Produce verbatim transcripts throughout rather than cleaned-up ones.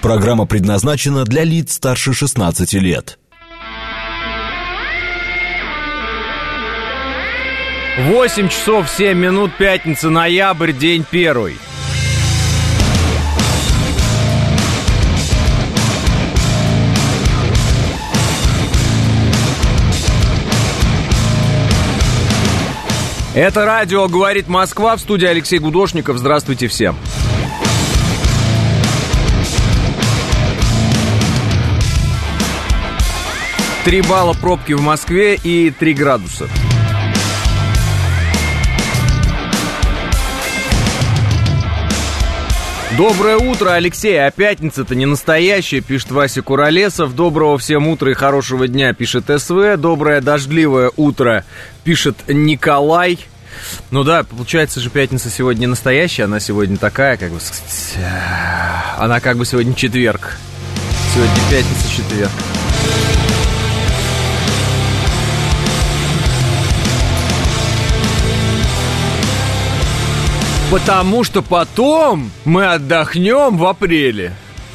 Программа предназначена для лиц старше шестнадцати лет. восемь часов семь минут, пятница, ноябрь, день первый. Это радио «Говорит Москва», в студии Алексей Гудошников. Здравствуйте всем. Три балла пробки в Москве и три градуса. Доброе утро, Алексей, а пятница-то не настоящая, пишет Вася Куролесов. Доброго всем утра и хорошего дня, пишет СВ. Доброе дождливое утро, пишет Николай. Ну да, получается же пятница сегодня не настоящая, она сегодня такая, как бы, она как бы сегодня четверг. Сегодня пятница, четверг. Потому что потом мы отдохнем в апреле.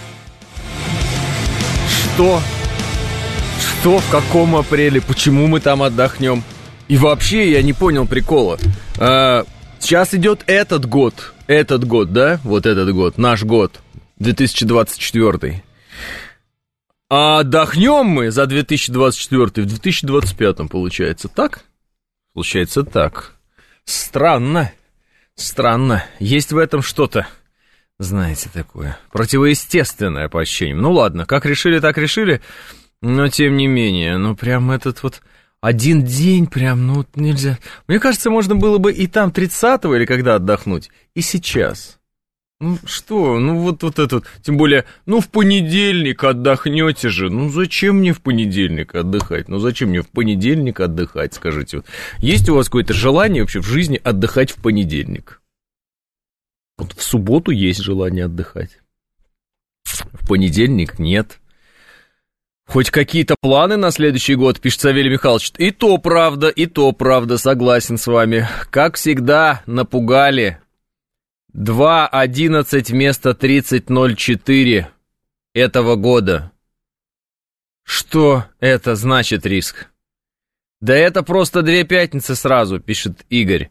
Что? Что? В каком апреле? Почему мы там отдохнем? И вообще я не понял прикола. А, сейчас идет этот год. Этот год, да? Вот этот год. Наш год. две тысячи двадцать четвёртый. А отдохнем мы за две тысячи двадцать четвёртый в две тысячи двадцать пятом, получается. Так? Получается так. Странно. Странно. Есть в этом что-то, знаете, такое противоестественное по ощущениям. Ну ладно, как решили, так решили. Но тем не менее, ну прям этот вот один день прям, ну нельзя. Мне кажется, можно было бы и там тридцатого или когда отдохнуть, и сейчас. Ну что, ну вот, вот это вот, тем более, ну в понедельник отдохнете же. Ну зачем мне в понедельник отдыхать? Ну зачем мне в понедельник отдыхать, скажите? Вот. Есть у вас какое-то желание вообще в жизни отдыхать в понедельник? Вот в субботу есть желание отдыхать. В понедельник нет. Хоть какие-то планы на следующий год, пишет Савелий Михайлович. И то правда, и то правда, согласен с вами. Как всегда, напугали. два одиннадцать вместо тридцать ноль четыре этого года. Что это значит, риск? Да это просто две пятницы сразу, пишет Игорь.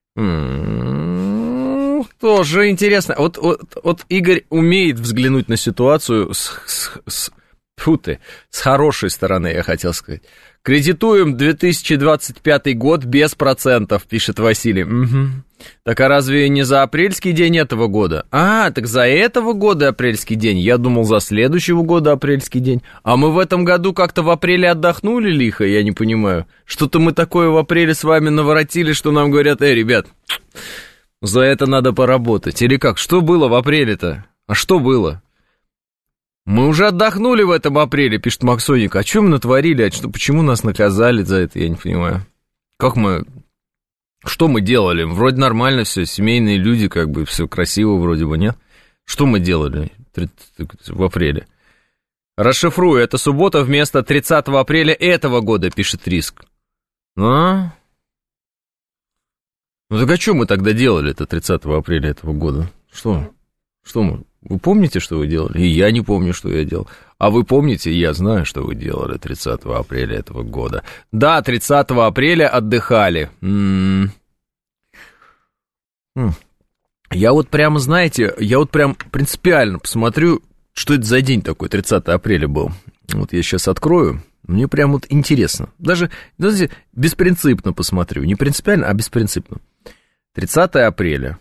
М-м-м, тоже интересно. Вот, вот, вот Игорь умеет взглянуть на ситуацию с, с, с, фу ты, с хорошей стороны, я хотел сказать. Кредитуем две тысячи двадцать пятый год без процентов, пишет Василий. Угу. Так а разве не за апрельский день этого года? А, так за этого года апрельский день. Я думал, за следующего года апрельский день. А мы в этом году как-то в апреле отдохнули лихо, я не понимаю. Что-то мы такое в апреле с вами наворотили, что нам говорят: эй, ребят, за это надо поработать. Или как? Что было в апреле-то? А что было? Мы уже отдохнули в этом апреле, пишет Максоник. А что мы натворили? А что, почему нас наказали за это? Я не понимаю. Как мы... Что мы делали? Вроде нормально все, семейные люди, как бы все красиво вроде бы, нет? Что мы делали в апреле? Расшифрую, это суббота вместо тридцатого апреля этого года, пишет Риск. А? Ну так а что мы тогда делали-то тридцатого апреля этого года? Что? Что мы? Вы помните, что вы делали? И я не помню, что я делал. А вы помните, я знаю, что вы делали тридцатого апреля этого года. Да, тридцатого апреля отдыхали. М-м-м. Я вот прямо, знаете, я вот прям принципиально посмотрю, что это за день такой, тридцатого апреля был. Вот я сейчас открою, мне прям вот интересно. Даже, знаете, беспринципно посмотрю. Не принципиально, а беспринципно. тридцатого апреля.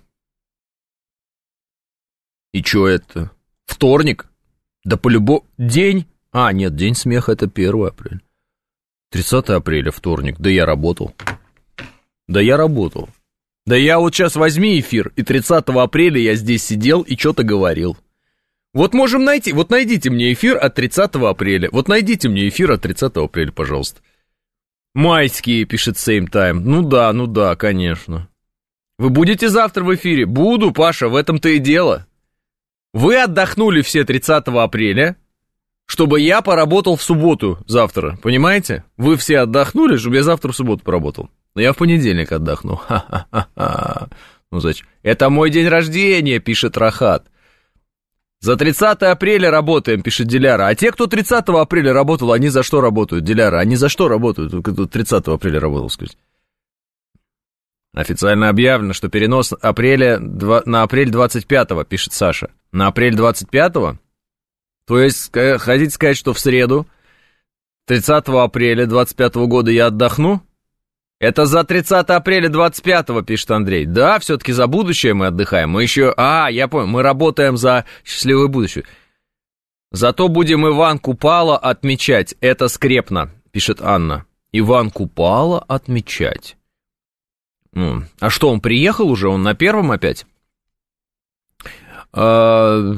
И чё это? Вторник? Да по-любому... День? А, нет, день смеха это первого апреля. тридцатого апреля, вторник. Да я работал. Да я работал. Да я вот сейчас возьми эфир, и тридцатого апреля я здесь сидел и что-то говорил. Вот можем найти... Вот найдите мне эфир от тридцатого апреля. Вот найдите мне эфир от тридцатого апреля, пожалуйста. Майские, пишет Same Time. Ну да, ну да, конечно. Вы будете завтра в эфире? Буду, Паша, в этом-то и дело. Вы отдохнули все тридцатого апреля, чтобы я поработал в субботу завтра, понимаете? Вы все отдохнули, чтобы я завтра в субботу поработал. Но я в понедельник отдохну. Ха-ха-ха-ха. Ну зачем? Это мой день рождения, пишет Рахат. За тридцатое апреля работаем, пишет Диляра. А те, кто тридцатого апреля работал, они за что работают, Диляра? Они за что работают, кто тридцатого апреля работал, скажите? Официально объявлено, что перенос апреля, на апрель двадцать пятого, пишет Саша. На апрель двадцать пятого? То есть, хотите сказать, что в среду, тридцатого апреля двадцать пятого года я отдохну? Это за тридцатое апреля двадцать пятого, пишет Андрей. Да, все-таки за будущее мы отдыхаем. Мы еще... А, я понял, мы работаем за счастливое будущее. Зато будем Иван Купала отмечать. Это скрепно, пишет Анна. Иван Купала отмечать. Ну, а что, он приехал уже? Он на первом опять? А...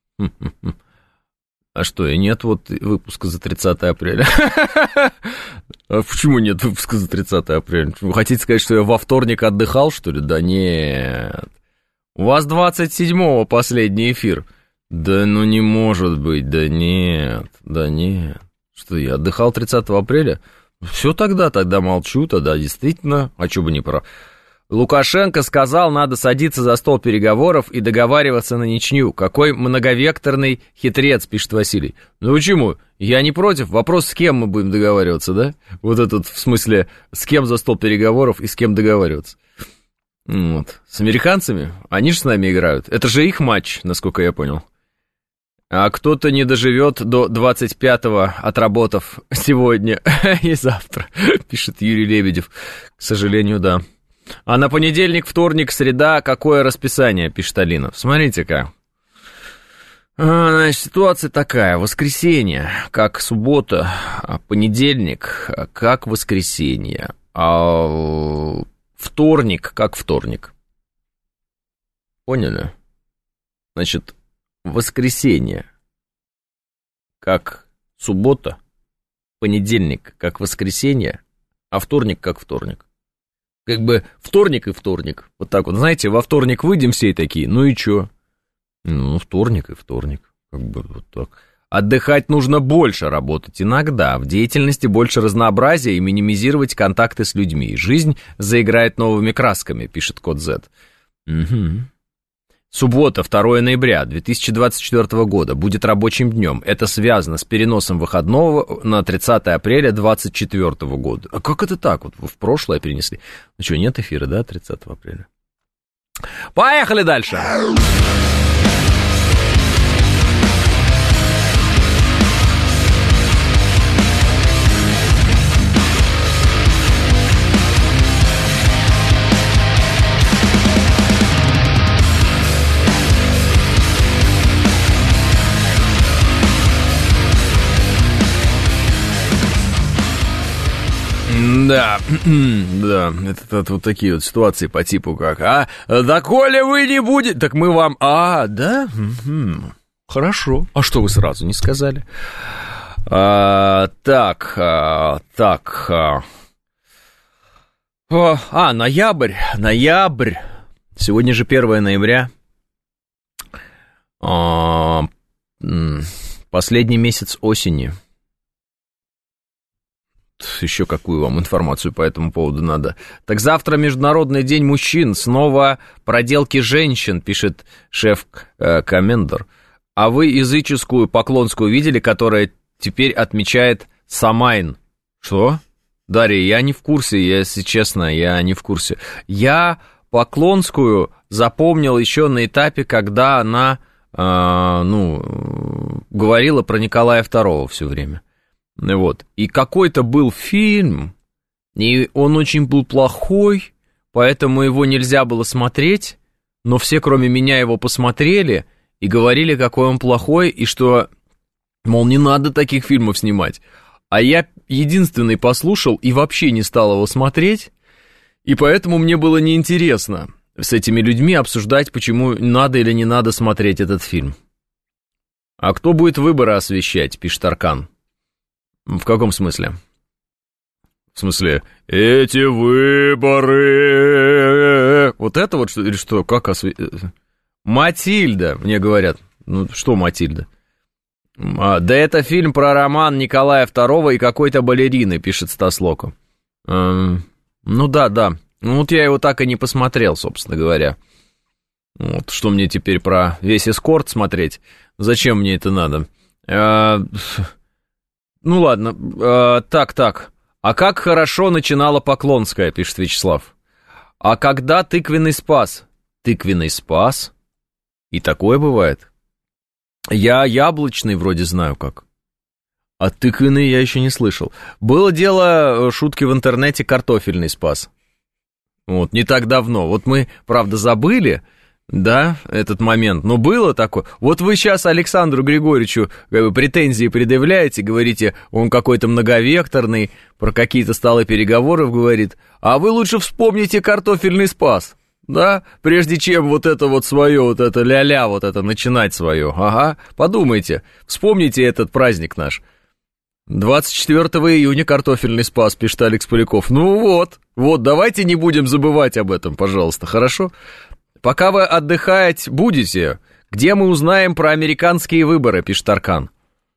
А что, и нет вот выпуска за тридцатое апреля? А почему нет выпуска за тридцатое апреля? Вы хотите сказать, что я во вторник отдыхал, что ли? Да нет. У вас двадцать седьмого последний эфир. Да ну не может быть, да нет, да нет. Что, я отдыхал тридцатого апреля? Все тогда, тогда молчу, тогда действительно, а что бы не прав. Лукашенко сказал, надо садиться за стол переговоров и договариваться на ничью. Какой многовекторный хитрец, пишет Василий. Ну почему? Я не против. Вопрос, с кем мы будем договариваться, да? Вот этот, в смысле, с кем за стол переговоров и с кем договариваться. Вот. С американцами? Они же с нами играют. Это же их матч, насколько я понял. А кто-то не доживет до двадцать пятого, отработав сегодня и завтра, пишет Юрий Лебедев. К сожалению, да. А на понедельник, вторник, среда, какое расписание, пишет Алина. Смотрите-ка. А, значит, ситуация такая. Воскресенье, как суббота, а понедельник, как воскресенье, а вторник, как вторник. Поняли? Значит, воскресенье, как суббота, понедельник, как воскресенье, а вторник, как вторник. Как бы вторник и вторник. Вот так вот, знаете, во вторник выйдем все такие, ну и чё? Ну, вторник и вторник. Как бы вот так. Отдыхать нужно больше, работать иногда. В деятельности больше разнообразия и минимизировать контакты с людьми. Жизнь заиграет новыми красками, пишет Код Z. Угу. Суббота, второе ноября две тысячи двадцать четвёртого года, будет рабочим днем. Это связано с переносом выходного на тридцатое апреля двадцать четвёртого года. А как это так? Вот в прошлое перенесли. Ну что, нет эфира, да, тридцатого апреля? Поехали дальше! Да, да, это, это вот такие вот ситуации по типу как, а, да коли вы не будете, так мы вам, а, да, угу. Хорошо, а что вы сразу не сказали? А, так, а, так, а, а, ноябрь, ноябрь, сегодня же первое ноября, а, последний месяц осени. Еще какую вам информацию по этому поводу надо? Так завтра Международный день мужчин, снова проделки женщин, пишет шеф-комендор. А вы языческую поклонскую видели, которая теперь отмечает Самайн? Что? Дарья, я не в курсе, если честно, я не в курсе. Я поклонскую запомнил еще на этапе, когда она, э, ну, говорила про Николая второго все время. Вот. И какой-то был фильм, и он очень был плохой, поэтому его нельзя было смотреть, но все, кроме меня, его посмотрели и говорили, какой он плохой, и что, мол, не надо таких фильмов снимать. А я единственный послушал и вообще не стал его смотреть, и поэтому мне было неинтересно с этими людьми обсуждать, почему надо или не надо смотреть этот фильм. А кто будет выборы освещать, пишет Аркан. В каком смысле? В смысле, эти выборы... Вот это вот что, или что? Как осве... Матильда, мне говорят. Ну, что Матильда? А, да это фильм про роман Николая второго и какой-то балерины, пишет Стас Локо. А, ну да, да. Ну вот я его так и не посмотрел, собственно говоря. Вот, что мне теперь про весь эскорт смотреть? Зачем мне это надо? А, ну ладно, а, так, так. А как хорошо начинала Поклонская, пишет Вячеслав. А когда тыквенный спас? Тыквенный спас? И такое бывает. Я яблочный вроде знаю как. А тыквенный я еще не слышал. Было дело, шутки в интернете, картофельный спас. Вот, не так давно. Вот мы, правда, забыли, да, этот момент, но было такое. Вот вы сейчас Александру Григорьевичу как бы, претензии предъявляете, говорите, он какой-то многовекторный, про какие-то столы переговоров говорит, а вы лучше вспомните картофельный спас, да, прежде чем вот это вот свое, вот это ля-ля, вот это начинать свое, ага, подумайте, вспомните этот праздник наш. двадцать четвёртого июня картофельный спас, пишет Алекс Поляков. Ну вот, вот, давайте не будем забывать об этом, пожалуйста, хорошо? Пока вы отдыхать будете, где мы узнаем про американские выборы, пишет Аркан.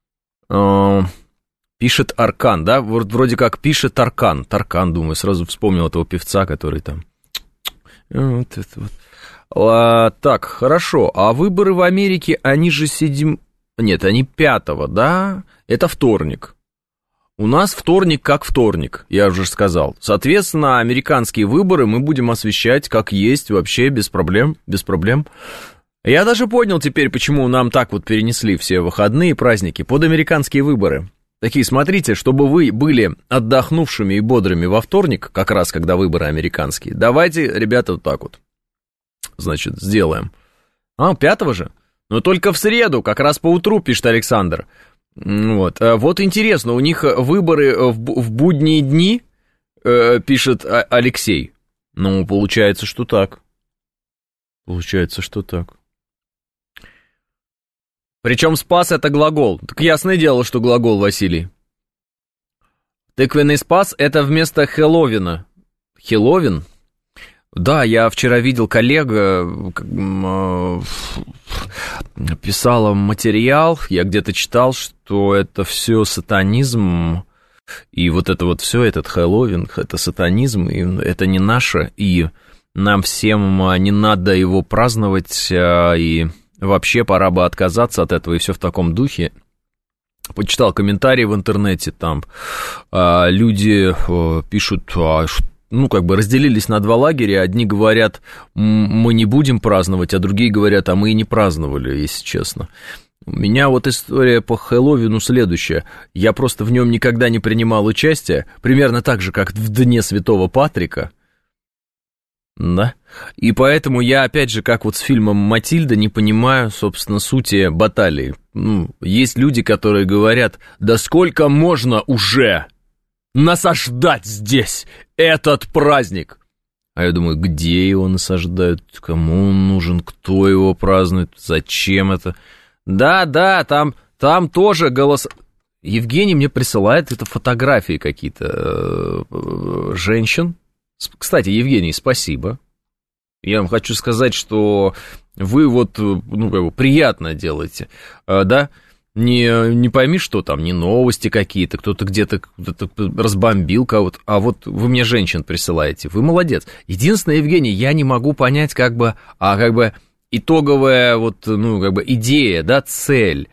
Э, пишет Аркан, да, вроде как пишет Аркан. Таркан, думаю, сразу вспомнил этого певца, который там... Вот это вот. А, так, хорошо, а выборы в Америке, они же седьм... Нет, они пятого, да? Это вторник. У нас вторник как вторник, я уже сказал. Соответственно, американские выборы мы будем освещать как есть, вообще без проблем, без проблем. Я даже понял теперь, почему нам так вот перенесли все выходные и праздники под американские выборы. Такие, смотрите, чтобы вы были отдохнувшими и бодрыми во вторник, как раз когда выборы американские. Давайте, ребята, вот так вот, значит, сделаем. А, пятого же? Но только в среду, как раз по утру, пишет Александр. Вот, вот интересно, у них выборы в, в будние дни, э, пишет Алексей. Ну, получается, что так. Получается, что так. Причем спас это глагол. Так ясное дело, что глагол, Василий. Тыквенный спас это вместо Хэллоуина. Хэллоуин? Да, я вчера видел коллега, писала материал, я где-то читал, что это все сатанизм, и вот это вот все, этот Хэллоуин, это сатанизм, и это не наше, и нам всем не надо его праздновать, и вообще пора бы отказаться от этого, и все в таком духе. Почитал комментарии в интернете, там люди пишут, что ну, как бы разделились на два лагеря. Одни говорят, мы не будем праздновать, а другие говорят, а мы и не праздновали, если честно. У меня вот история по Хэллоуину следующая. Я просто в нем никогда не принимал участие, примерно так же, как в Дне Святого Патрика. Да. И поэтому я, опять же, как вот с фильмом «Матильда», не понимаю, собственно, сути баталии. Ну, есть люди, которые говорят, да сколько можно уже насаждать здесь этот праздник. А я думаю, где его насаждают, кому он нужен, кто его празднует, зачем это. Да, да, там, там тоже голос... Евгений мне присылает это фотографии какие-то э, женщин. Кстати, Евгений, спасибо. Я вам хочу сказать, что вы вот, ну, как бы приятно делаете, э, да? Не, не пойми, что там, не новости какие-то, кто-то где-то кто-то разбомбил кого-то, а вот вы мне женщин присылаете, вы молодец. Единственное, Евгений, я не могу понять, как бы, а как бы итоговая вот, ну, как бы идея, да, цель.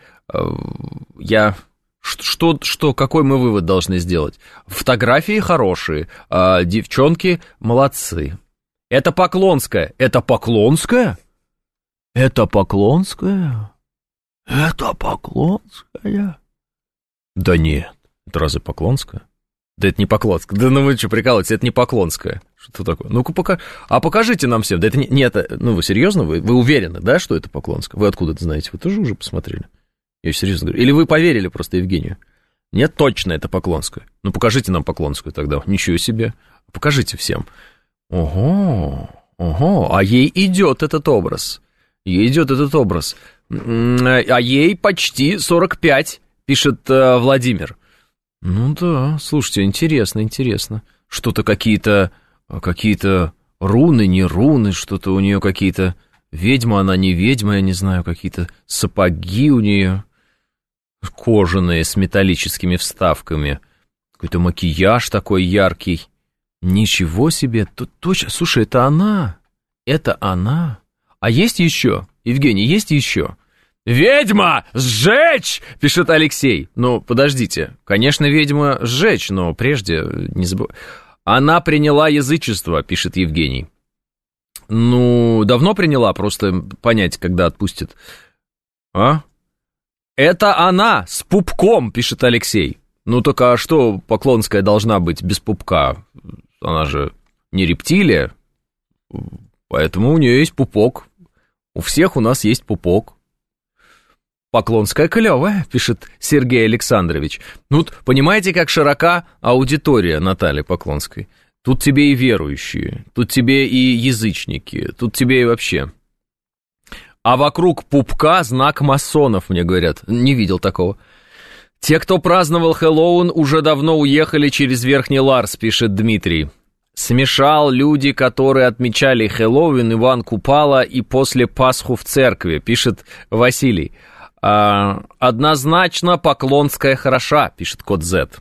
Я, что, что, какой мы вывод должны сделать? Фотографии хорошие, а девчонки молодцы. Это Поклонская, это Поклонская? Это Поклонская? Это Поклонская? Да нет, это разве Поклонская? Да это не Поклонская. Да ну вы что, прикалываетесь, это не Поклонская. Что такое? Ну-ка, пока... а покажите нам всем. Да это не, не это... Ну вы серьезно? Вы, вы уверены, да, что это Поклонская? Вы откуда это знаете? Вы тоже уже посмотрели? Я серьезно говорю. Или вы поверили просто Евгению? Нет, точно это Поклонская. Ну покажите нам Поклонскую тогда. Ничего себе. Покажите всем. Ого, ого, а ей идет этот образ. Ей идет этот образ. А ей почти сорок пять, пишет э, Владимир. Ну да, слушайте, интересно, интересно. Что-то какие-то, какие-то руны, не руны, что-то у нее какие-то... Ведьма она, не ведьма, я не знаю, какие-то сапоги у нее кожаные с металлическими вставками. Какой-то макияж такой яркий. Ничего себе, тут точно... Слушай, это она, это она... А есть еще? Евгений, есть еще? «Ведьма! Сжечь!» — пишет Алексей. Ну, подождите. Конечно, ведьма сжечь, но прежде не забывай. «Она приняла язычество», — пишет Евгений. Ну, давно приняла, просто понять, когда отпустит. А? «Это она с пупком», — пишет Алексей. Ну, только а что Поклонская должна быть без пупка? Она же не рептилия, поэтому у нее есть пупок. У всех у нас есть пупок. «Поклонская клевая», — пишет Сергей Александрович. Ну, понимаете, как широка аудитория Натальи Поклонской? Тут тебе и верующие, тут тебе и язычники, тут тебе и вообще. А вокруг пупка знак масонов, мне говорят. Не видел такого. Те, кто праздновал Хэллоуин, уже давно уехали через Верхний Ларс, пишет Дмитрий. Смешал люди, которые отмечали Хэллоуин, Иван Купала и после Пасху в церкви, пишет Василий. А, однозначно Поклонская хороша, пишет код Z.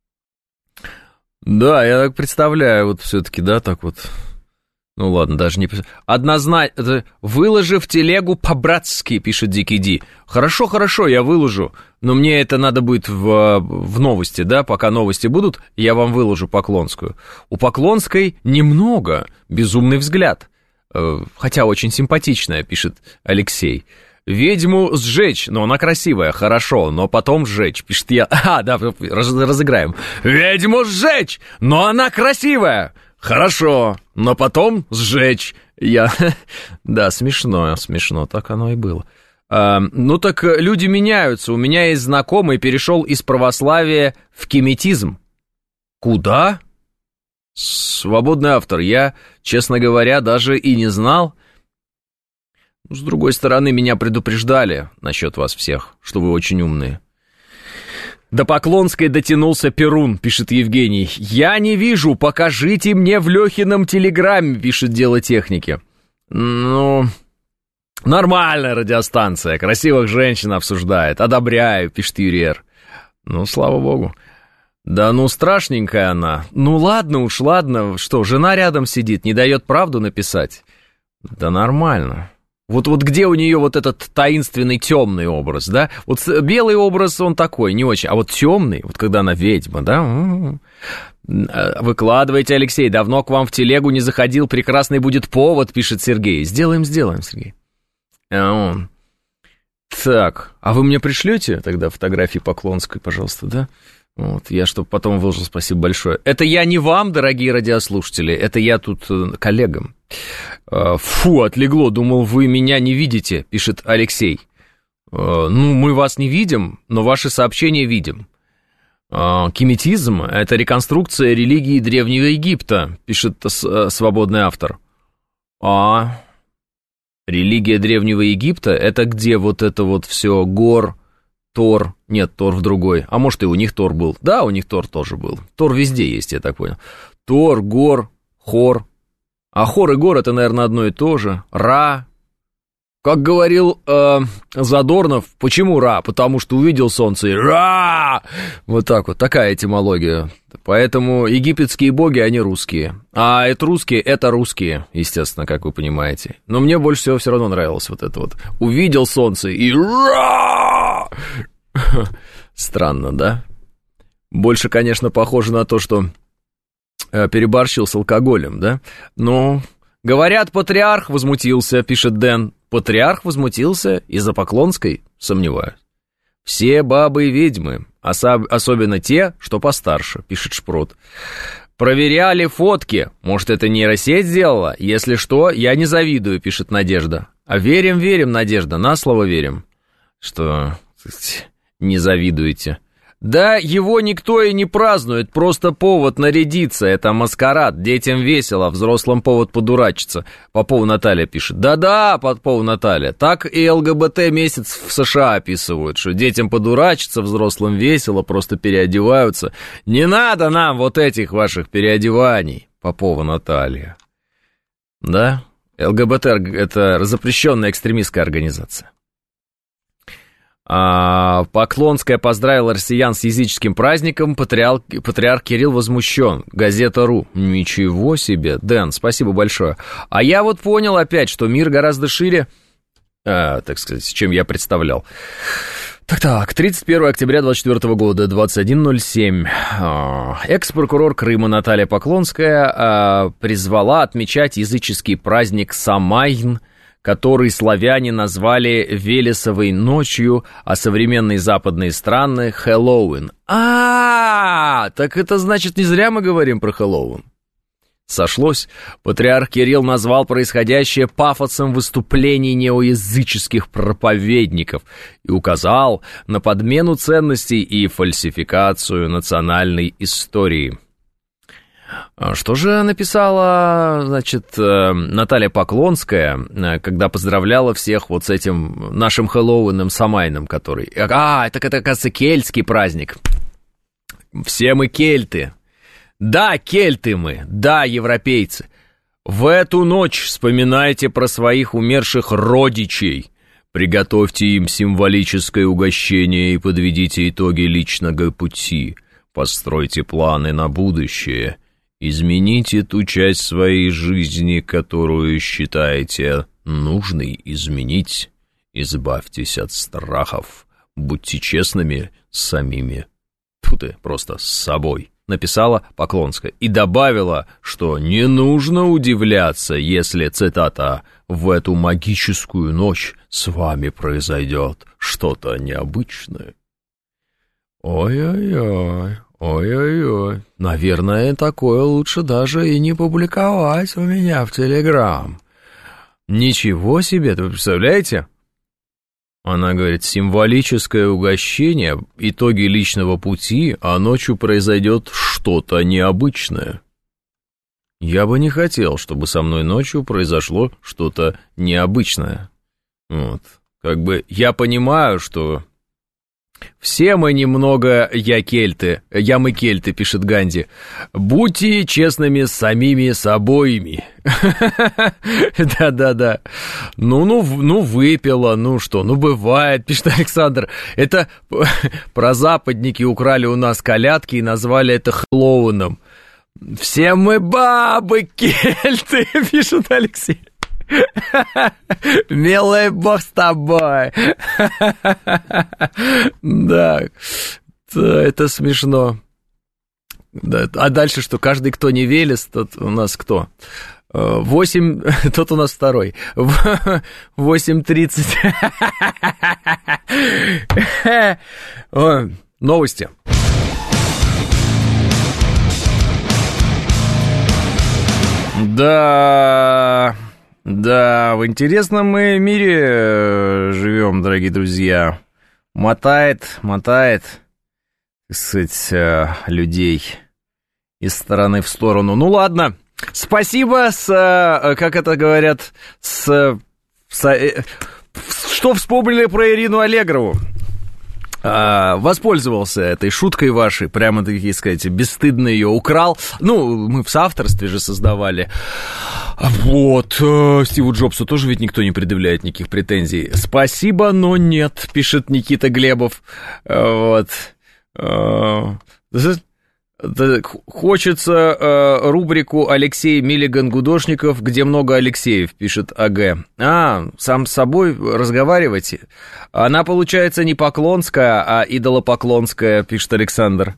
Да, я так представляю, вот все-таки, да, так вот. Ну ладно, даже не... Однозначно, выложи в телегу по-братски, пишет Дикий Ди. Хорошо, хорошо, я выложу, но мне это надо будет в, в новости, да, пока новости будут, я вам выложу Поклонскую. У Поклонской немного, безумный взгляд, хотя очень симпатичная, пишет Алексей. «Ведьму сжечь, но она красивая, хорошо, но потом сжечь», пишет я. А, да, раз, разыграем. «Ведьму сжечь, но она красивая, хорошо, но потом сжечь». Я... Да, смешно, смешно, так оно и было. А, ну так люди меняются. У меня есть знакомый, перешел из православия в кеметизм. Куда? Свободный автор. Я, честно говоря, даже и не знал. С другой стороны, меня предупреждали насчет вас всех, что вы очень умные. До Поклонской дотянулся Перун, пишет Евгений. Я не вижу, покажите мне в Лехином телеграме, пишет Дело техники. Ну, нормальная радиостанция, красивых женщин обсуждает, одобряю, пишет Юрий Р. Ну, слава богу. Да ну, страшненькая она. Ну, ладно уж, ладно, что, жена рядом сидит, не дает правду написать? Да нормально. Вот, вот где у нее вот этот таинственный темный образ, да? Вот белый образ, он такой, не очень. А вот темный, вот когда она ведьма, да? Выкладывайте, Алексей, давно к вам в телегу не заходил, прекрасный будет повод, пишет Сергей. Сделаем, сделаем, Сергей. А он... Так, а вы мне пришлете тогда фотографии Поклонской, пожалуйста, да? Вот, я чтобы потом выложил, спасибо большое. Это я не вам, дорогие радиослушатели, это я тут коллегам. Фу, отлегло, думал, вы меня не видите, пишет Алексей. Ну, мы вас не видим, но ваши сообщения видим. Кеметизм – это реконструкция религии Древнего Египта, пишет свободный автор. А религия Древнего Египта – это где вот это вот все гор, Тор, нет, Тор в другой, а может и у них Тор был, да, у них Тор тоже был, Тор везде есть, я так понял. Тор, Гор, Хор, а Хор и Гор это, наверное, одно и то же, Ра. Как говорил э, Задорнов, почему Ра? Потому что увидел солнце и Ра! Вот так вот, такая этимология. Поэтому египетские боги, они русские. А это русские, это русские, естественно, как вы понимаете. Но мне больше всего все равно нравилось вот это вот. Увидел солнце и Ра! Странно, да? Больше, конечно, похоже на то, что э, переборщил с алкоголем, да? Но, говорят, патриарх возмутился, пишет Дэн. Патриарх возмутился из-за Поклонской, сомневаюсь. Все бабы и ведьмы, особ- особенно те, что постарше, пишет Шпрот. Проверяли фотки, может, это нейросеть сделала? Если что, я не завидую, пишет Надежда. А верим, верим, Надежда, на слово верим. Что не завидуете. Да его никто и не празднует, просто повод нарядиться, это маскарад, детям весело, взрослым повод подурачиться. Попова Наталья пишет, да-да, Попова Наталья, так и ЛГБТ месяц в США описывают, что детям подурачиться, взрослым весело, просто переодеваются. Не надо нам вот этих ваших переодеваний, Попова Наталья. Да, ЛГБТ это запрещенная экстремистская организация. Поклонская поздравила россиян с языческим праздником, патриарх, патриарх Кирилл возмущен. Газета.ру. Ничего себе, Дэн, спасибо большое. А я вот понял опять, что мир гораздо шире, а, так сказать, чем я представлял. Так-так, тридцать первого октября двадцать четвёртого года, двадцать один ноль семь. Экс-прокурор Крыма Наталья Поклонская призвала отмечать языческий праздник Самайн, который славяне назвали Велесовой ночью, а современные западные страны — Хэллоуин. А, так это значит, не зря мы говорим про Хэллоуин. Сошлось. Патриарх Кирилл назвал происходящее пафосом выступлений неоязыческих проповедников и указал на подмену ценностей и фальсификацию национальной истории. Что же написала, значит, Наталья Поклонская, когда поздравляла всех вот с этим нашим Хэллоуином Самайном, который... А, это, это, оказывается, кельтский праздник. Все мы кельты. Да, кельты мы, да, европейцы. В эту ночь вспоминайте про своих умерших родичей. Приготовьте им символическое угощение и подведите итоги личного пути. Постройте планы на будущее. Измените ту часть своей жизни, которую считаете нужной изменить. Избавьтесь от страхов. Будьте честными с самими. Тут и просто с собой. Написала Поклонская и добавила, что не нужно удивляться, если, цитата, «в эту магическую ночь с вами произойдет что-то необычное». Ой-ой-ой, ой-ой-ой, наверное, такое лучше даже и не публиковать у меня в Телеграм. Ничего себе, вы представляете? Она говорит, символическое угощение, итоги личного пути, а ночью произойдет что-то необычное. Я бы не хотел, чтобы со мной ночью произошло что-то необычное. Вот. Как бы я понимаю, что все мы немного я кельты, я мы кельты, пишет Ганди. Будьте честными с самими собойми. Да-да-да. Ну, ну, ну, выпила, ну что, ну, бывает, пишет Александр. Это про западники украли у нас колядки и назвали это Хэллоуином. Все мы бабы кельты, пишет Алексей. Милый бог с тобой. Да, это смешно. Да. А дальше что? Каждый, кто не Велес, тот у нас кто? Восемь, тот у нас второй. Восемь тридцать. Новости. Да... Да, в интересном мы мире живем, дорогие друзья. Мотает, мотает, так сказать, людей из стороны в сторону. Ну ладно, спасибо, с, как это говорят, с, с, что вспомнили про Ирину Аллегрову. А, воспользовался этой шуткой вашей, прямо, так сказать, бесстыдно ее украл. Ну, мы в соавторстве же создавали. Вот, Стиву Джобсу тоже ведь никто не предъявляет никаких претензий. Спасибо, но нет, пишет Никита Глебов. Вот. Хочется э, рубрику «Алексей Миллиган-Гудошников», где много Алексеев, пишет АГ. А, сам с собой разговаривайте. Она, получается, не Поклонская, а идолопоклонская, пишет Александр.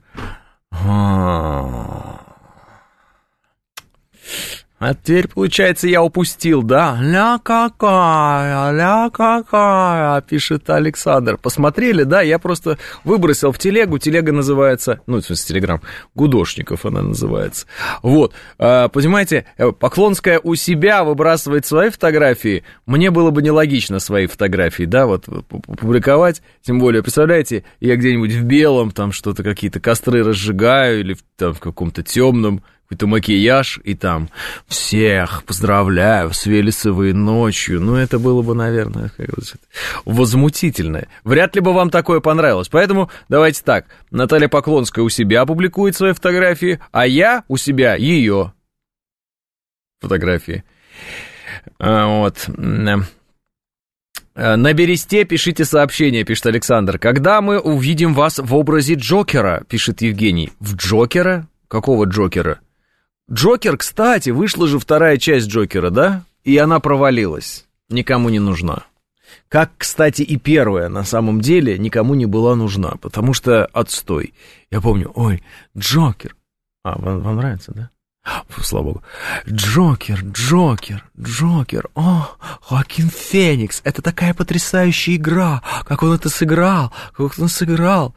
А теперь, получается, я упустил, да? Ля какая, ля какая, пишет Александр. Посмотрели, да? Я просто выбросил в телегу. Телега называется, ну, в смысле, телеграм, Гудошников она называется. Вот, понимаете, Поклонская у себя выбрасывает свои фотографии. Мне было бы нелогично свои фотографии, да, вот, публиковать. Тем более, представляете, я где-нибудь в белом, там что-то, какие-то костры разжигаю, или там в каком-то темном, какой-то макияж, и там всех поздравляю с Велесовой ночью. Ну, это было бы, наверное, как возмутительно. Вряд ли бы вам такое понравилось. Поэтому давайте так. Наталья Поклонская у себя публикует свои фотографии, а я у себя ее фотографии. А, вот. На бересте пишите сообщение, пишет Александр. Когда мы увидим вас в образе Джокера, пишет Евгений. В Джокера? Какого Джокера? Джокер, кстати, вышла же вторая часть Джокера, да? И она провалилась. Никому не нужна. Как, кстати, и первая, на самом деле, никому не была нужна, потому что отстой. Я помню, ой, Джокер. А, вам, вам нравится, да? Фу, слава богу. Джокер, Джокер, Джокер. О, Хоакин Феникс. Это такая потрясающая игра. Как он это сыграл, как он сыграл.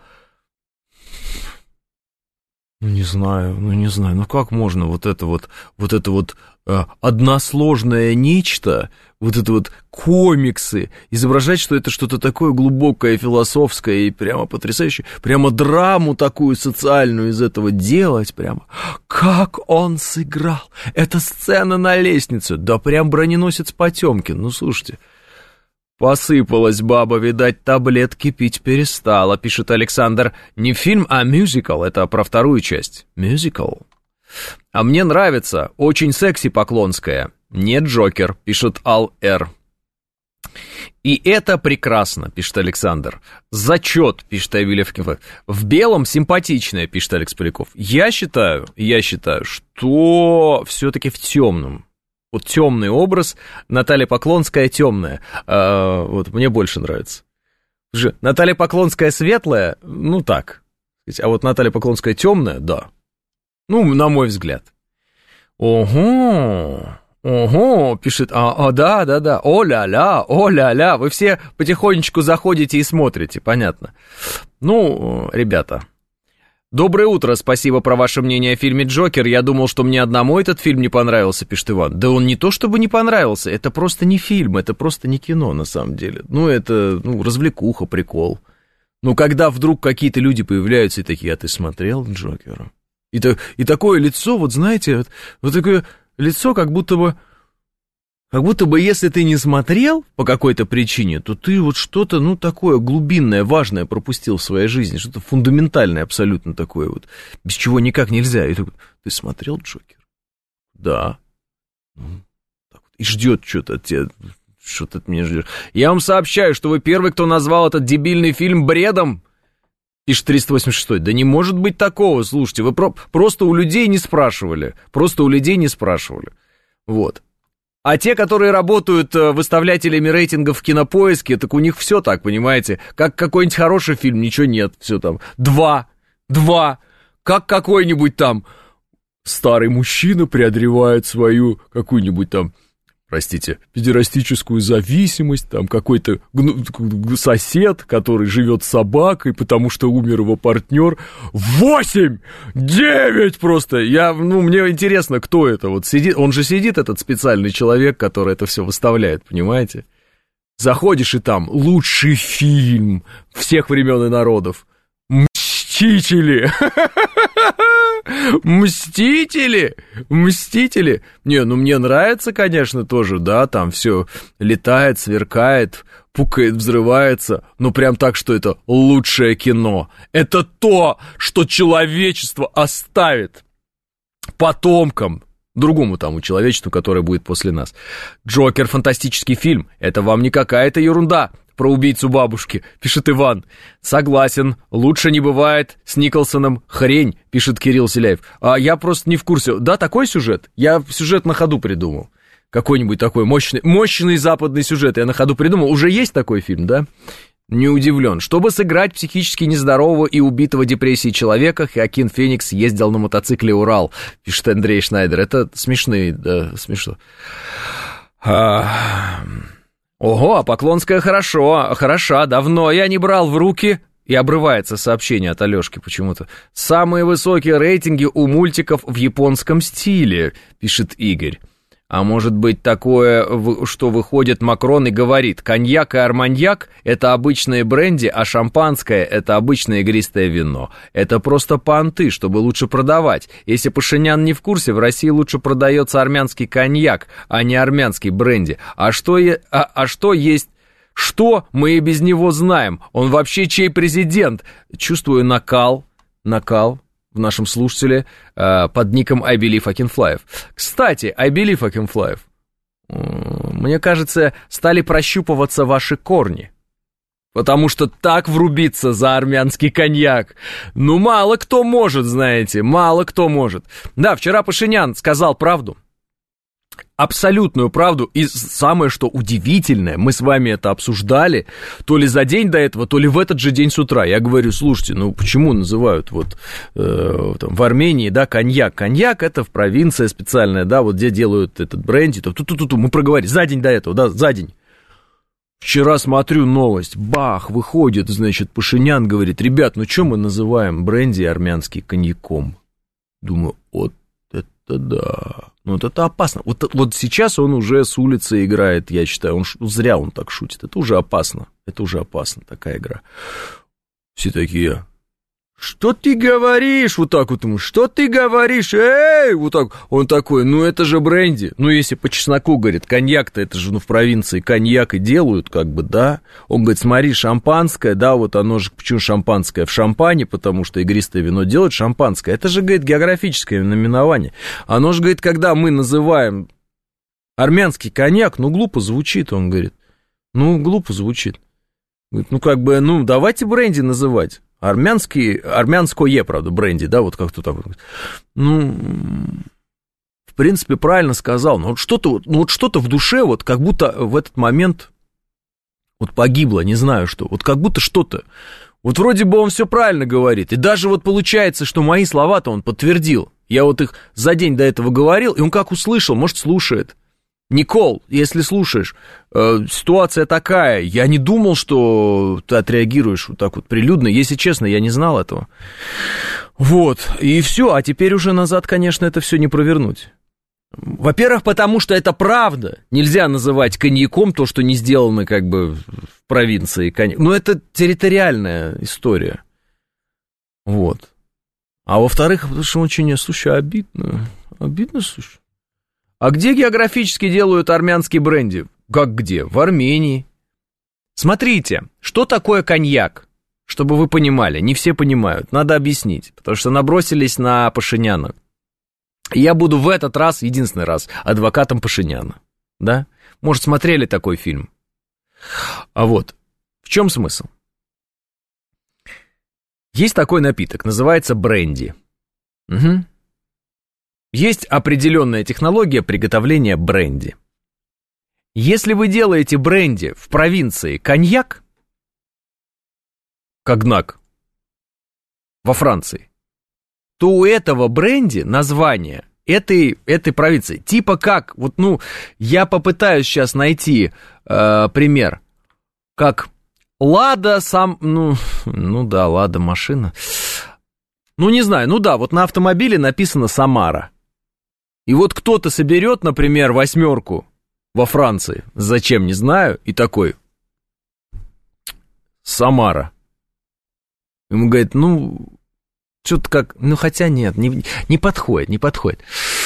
Ну, не знаю, ну, не знаю. Ну, как можно вот это вот, вот это вот э, односложное нечто, вот это вот комиксы, изображать, что это что-то такое глубокое, философское и прямо потрясающее, прямо драму такую социальную из этого делать прямо. Как он сыграл! Это сцена на лестнице, да прям броненосец Потемкин, ну, слушайте. Посыпалась баба, видать, таблетки пить перестала, пишет Александр. Не фильм, а мюзикл, это про вторую часть. Мюзикл. А мне нравится, очень секси Поклонская. Не Джокер, пишет Ал-Р. И это прекрасно, пишет Александр. Зачет, пишет Авилев. В белом симпатичная, пишет Алекс Поляков. Я считаю, я считаю, что все-таки в темном. Вот темный образ, Наталья Поклонская темная. А, вот мне больше нравится. Наталья Поклонская светлая, ну так. А вот Наталья Поклонская темная, да. Ну, на мой взгляд. Ого, ого, пишет, а, а да, да, да, о-ля-ля, о-ля-ля. Вы все потихонечку заходите и смотрите, понятно. Ну, ребята... Доброе утро, спасибо про ваше мнение о фильме «Джокер». Я думал, что мне одному этот фильм не понравился, пишет Иван. Да он не то чтобы не понравился, это просто не фильм, это просто не кино на самом деле. Ну, это ну, развлекуха, прикол. Ну, когда вдруг какие-то люди появляются и такие, а ты смотрел «Джокера»? И, то, и такое лицо, вот знаете, вот, вот такое лицо, как будто бы... Как будто бы, если ты не смотрел по какой-то причине, то ты вот что-то, ну, такое глубинное, важное пропустил в своей жизни, что-то фундаментальное абсолютно такое вот, без чего никак нельзя. И ты, ты смотрел «Джокер»? Да. Ну, так вот. И ждет что-то от тебя, что-то от меня ждет. Я вам сообщаю, что вы первый, кто назвал этот дебильный фильм бредом, пишет триста восемьдесят шестой. Да не может быть такого, слушайте, вы про- просто у людей не спрашивали, просто у людей не спрашивали. Вот. А те, которые работают выставлятелями рейтингов в Кинопоиске, так у них все так, понимаете? Как какой-нибудь хороший фильм, ничего нет, все там. Два, два, как какой-нибудь там старый мужчина преодолевает свою какую-нибудь там, простите, педерастическую зависимость, там какой-то сосед, который живет с собакой, потому что умер его партнер. Восемь! Девять просто! Я, ну, мне интересно, кто это вот сидит. Он же сидит, этот специальный человек, который это все выставляет, понимаете? Заходишь, и там лучший фильм всех времен и народов. Мстители! Мстители! Мстители! Не, ну мне нравится, конечно, тоже, да, там все летает, сверкает, пукает, взрывается, но прям так, что это лучшее кино. Это то, что человечество оставит потомкам, другому тому человечеству, которое будет после нас. «Джокер» — фантастический фильм, это вам не какая-то ерунда. Про убийцу бабушки, пишет Иван. Согласен, лучше не бывает с Николсоном хрень, пишет Кирилл Селяев. А я просто не в курсе. Да, такой сюжет? Я сюжет на ходу придумал. Какой-нибудь такой мощный, мощный западный сюжет я на ходу придумал. Уже есть такой фильм, да? Не удивлен. Чтобы сыграть психически нездорового и убитого депрессией человека, Хоакин Феникс ездил на мотоцикле «Урал», пишет Андрей Шнайдер. Это смешные, да, смешно. А... Ого, а Поклонская хорошо, хороша, давно я не брал в руки. И обрывается сообщение от Алёшки почему-то. Самые высокие рейтинги у мультиков в японском стиле, пишет Игорь. А может быть такое, что выходит Макрон и говорит: коньяк и арманьяк — это обычные бренди, а шампанское — это обычное игристое вино. Это просто понты, чтобы лучше продавать. Если Пашинян не в курсе, в России лучше продается армянский коньяк, а не армянский бренди. А что, е... а, а что есть... Что мы и без него знаем? Он вообще чей президент? Чувствую накал, накал в нашем слушателе э, под ником I Believe I Can Fly. Кстати, I Believe I Can Fly. Мне кажется, стали прощупываться ваши корни. Потому что так врубиться за армянский коньяк, ну, мало кто может, знаете, мало кто может. Да, вчера Пашинян сказал правду, абсолютную правду, и самое, что удивительное, мы с вами это обсуждали, то ли за день до этого, то ли в этот же день с утра. Я говорю, слушайте, ну, почему называют вот э, там, в Армении, да, коньяк? Коньяк — это в провинции специальная, да, вот где делают этот бренди, ту-ту-ту-ту, мы проговорили, за день до этого, да, за день. Вчера смотрю новость, бах, выходит, значит, Пашинян говорит, ребят, ну что мы называем бренди армянский коньяком? Думаю, вот это да, ну вот это опасно. Вот, вот сейчас он уже с улицы играет, я считаю, он, зря он так шутит, это уже опасно, это уже опасно, такая игра. Все такие... Что ты говоришь? Вот так вот ему, что ты говоришь? Эй! Вот так. Он такой, ну это же бренди. Ну если по чесноку, говорит, коньяк-то, это же ну, в провинции коньяк и делают, как бы, да. Он говорит, смотри, шампанское, да, вот оно же, почему шампанское в шампане, потому что игристое вино делают шампанское. Это же, говорит, географическое наименование. Оно же, говорит, когда мы называем армянский коньяк, ну глупо звучит, он говорит. Ну глупо звучит. Говорит, ну как бы, ну давайте бренди называть. Армянский, армянское, правда, бренди, да, вот как-то так. Ну, в принципе, правильно сказал, но вот что-то, ну, вот что-то в душе, вот как будто в этот момент вот погибло, не знаю что, вот как будто что-то, вот вроде бы он все правильно говорит, и даже вот получается, что мои слова-то он подтвердил, я вот их за день до этого говорил, и он как услышал, может, слушает. Никол, если слушаешь, э, ситуация такая, я не думал, что ты отреагируешь вот так вот прилюдно, если честно, я не знал этого. Вот, и все, а теперь уже назад, конечно, это все не провернуть. Во-первых, потому что это правда, нельзя называть коньяком то, что не сделано как бы в провинции коньяк, но это территориальная история. Вот. А во-вторых, потому что очень, слушай, обидно, обидно, слушай. А где географически делают армянский бренди? Как где? В Армении. Смотрите, что такое коньяк? Чтобы вы понимали, не все понимают, надо объяснить, потому что набросились на Пашиняна. Я буду в этот раз, единственный раз, адвокатом Пашиняна, да? Может, смотрели такой фильм? А вот, в чем смысл? Есть такой напиток, называется бренди. Угу. Есть определенная технология приготовления бренди. Если вы делаете бренди в провинции коньяк, когнак, во Франции, то у этого бренди название этой, этой провинции. Типа как, вот, ну, я попытаюсь сейчас найти э, пример, как Лада сам, ну, ну да, Лада машина. Ну, не знаю, ну да, вот на автомобиле написано Самара. И вот кто-то соберет, например, восьмерку во Франции, зачем, не знаю, и такой, Самара. Ему говорит, ну, что-то как, ну, хотя нет, не, не подходит, не подходит.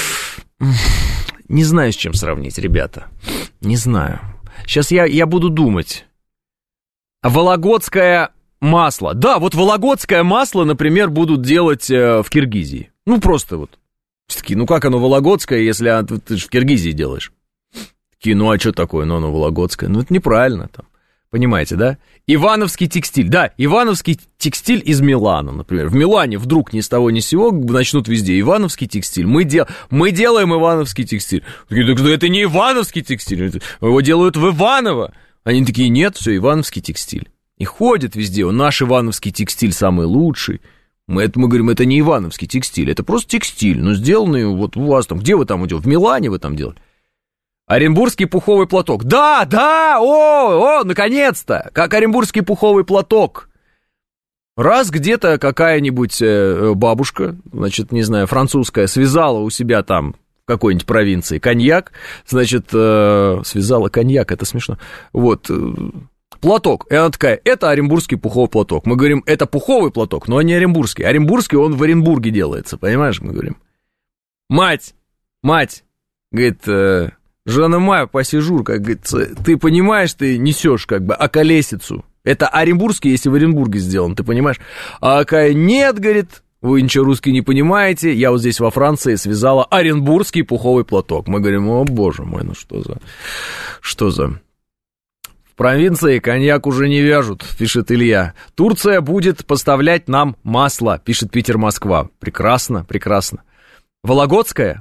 Не знаю, с чем сравнить, ребята, не знаю. Сейчас я, я буду думать. Вологодское масло. Да, вот вологодское масло, например, будут делать э, в Киргизии. Ну, просто вот. Такие, ну как оно вологодское, если а, ты же в Киргизии делаешь? Такие, ну а что такое, ну оно вологодское? Ну это неправильно там, понимаете, да? Ивановский текстиль, да, Ивановский текстиль из Милана, например. В Милане вдруг ни с того ни с сего начнут везде Ивановский текстиль. Мы, дел... Мы делаем Ивановский текстиль. Такие, так это не Ивановский текстиль, его делают в Иваново. Они такие, нет, все, Ивановский текстиль. И ходят везде, наш Ивановский текстиль самый лучший. Мы, это, мы говорим, это не ивановский текстиль, это просто текстиль, но сделанный вот у вас там, где вы там идете, в Милане вы там делали. Оренбургский пуховый платок, да, да, о, о, наконец-то, как оренбургский пуховый платок. Раз где-то какая-нибудь бабушка, значит, не знаю, французская, связала у себя там в какой-нибудь провинции коньяк, значит, э, связала коньяк, это смешно, вот, платок, и она такая, это оренбургский пуховый платок. Мы говорим, это пуховый платок, но не оренбургский. Оренбургский, он в Оренбурге делается, понимаешь, мы говорим. Мать, мать, говорит, э, жена моя, посижур, как говорится, ты понимаешь, ты несешь как бы околесицу. Это оренбургский, если в Оренбурге сделан, ты понимаешь? А какая, нет, говорит, вы ничего русский не понимаете, я вот здесь во Франции связала оренбургский пуховый платок. Мы говорим, о боже мой, ну что за... Что за... В провинции коньяк уже не вяжут, пишет Илья. Турция будет поставлять нам масло, пишет Питер-Москва. Прекрасно, прекрасно. Вологодская?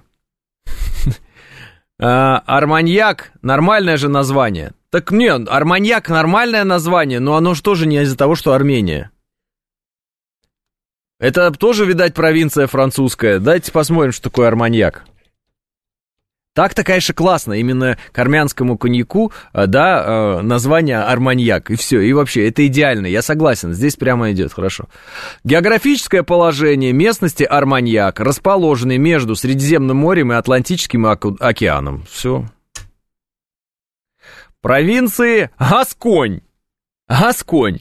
Арманьяк, нормальное же название. Так нет, Арманьяк нормальное название, но оно же тоже не из-за того, что Армения. Это тоже, видать, провинция французская. Давайте посмотрим, что такое Арманьяк. Так-то, конечно, классно. Именно к армянскому коньяку, да, название Арманьяк. И все, и вообще, это идеально. Я согласен, здесь прямо идет, хорошо. Географическое положение местности Арманьяк, расположенной между Средиземным морем и Атлантическим океаном. Все. Провинции Гасконь. Гасконь.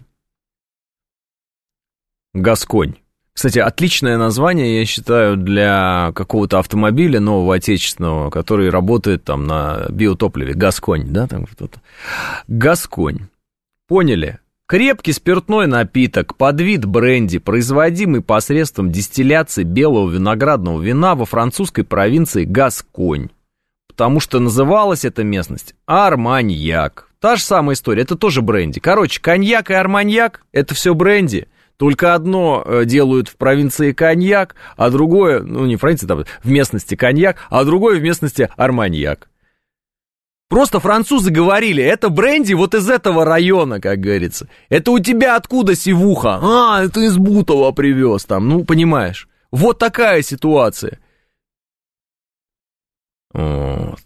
Гасконь. Кстати, отличное название, я считаю, для какого-то автомобиля нового отечественного, который работает там на биотопливе. Гасконь, да, там кто-то. Гасконь. Поняли? Крепкий спиртной напиток под вид бренди, производимый посредством дистилляции белого виноградного вина во французской провинции Гасконь. Потому что называлась эта местность Арманьяк. Та же самая история, это тоже бренди. Короче, коньяк и арманьяк – это все бренди. Только одно делают в провинции коньяк, а другое, ну не в провинции, там, в местности коньяк, а другое в местности арманьяк. Просто французы говорили, это бренди вот из этого района, как говорится. Это у тебя откуда сивуха? А, это из Бутова привез там, ну понимаешь. Вот такая ситуация. Вот.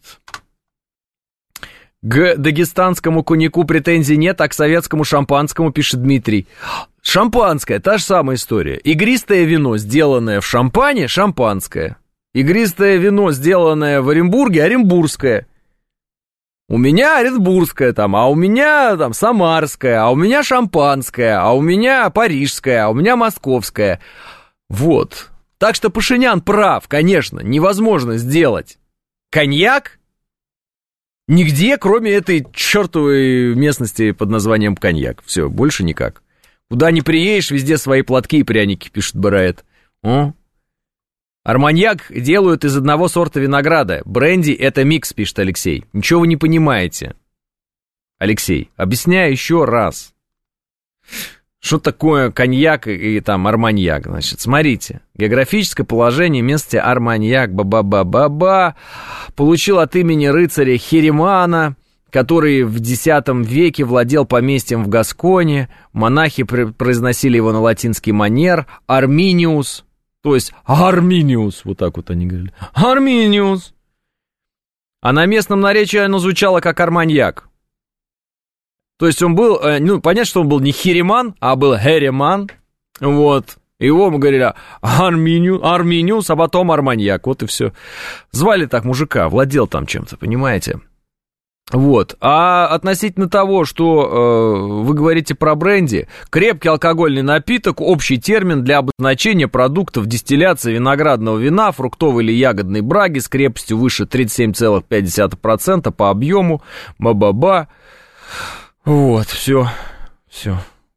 К дагестанскому коньяку претензий нет, а к советскому шампанскому, пишет Дмитрий. Шампанское, та же самая история. Игристое вино, сделанное в Шампане, шампанское. Игристое вино, сделанное в Оренбурге, оренбургское. У меня оренбургское там, а у меня там самарское, а у меня шампанское, а у меня парижское, а у меня московское. Вот. Так что Пашинян прав, конечно, невозможно сделать коньяк нигде, кроме этой чертовой местности под названием коньяк. Все, больше никак. Куда ни приедешь, везде свои платки и пряники, пишет Бараэт. О. Арманьяк делают из одного сорта винограда. Бренди — это микс, пишет Алексей. Ничего вы не понимаете. Алексей, объясняю еще раз. Что такое коньяк и, и там арманьяк? Значит, смотрите. Географическое положение местности Арманьяк, ба-ба-ба-ба-ба, получил от имени рыцаря Херемана, который в десятом веке владел поместьем в Гасконе. Монахи произносили его на латинский манер. Арминиус, то есть Арминиус, вот так вот они говорили. Арминиус. А на местном наречии оно звучало как арманьяк. То есть он был, ну, понятно, что он был не Хереман, а был Хереман, вот. Его мы говорили Арминиус, Арминиус, а потом Арманьяк, вот и все. Звали так мужика, владел там чем-то, понимаете? Вот. А относительно того, что э, вы говорите про бренди, крепкий алкогольный напиток, общий термин для обозначения продуктов дистилляции виноградного вина, фруктовой или ягодной браги с крепостью выше тридцать семь целых пять десятых процента по объему, ба-ба-ба. Вот, все, все.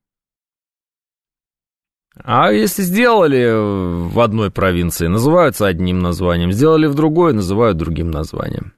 А если сделали в одной провинции, называются одним названием, сделали в другой, называют другим названием.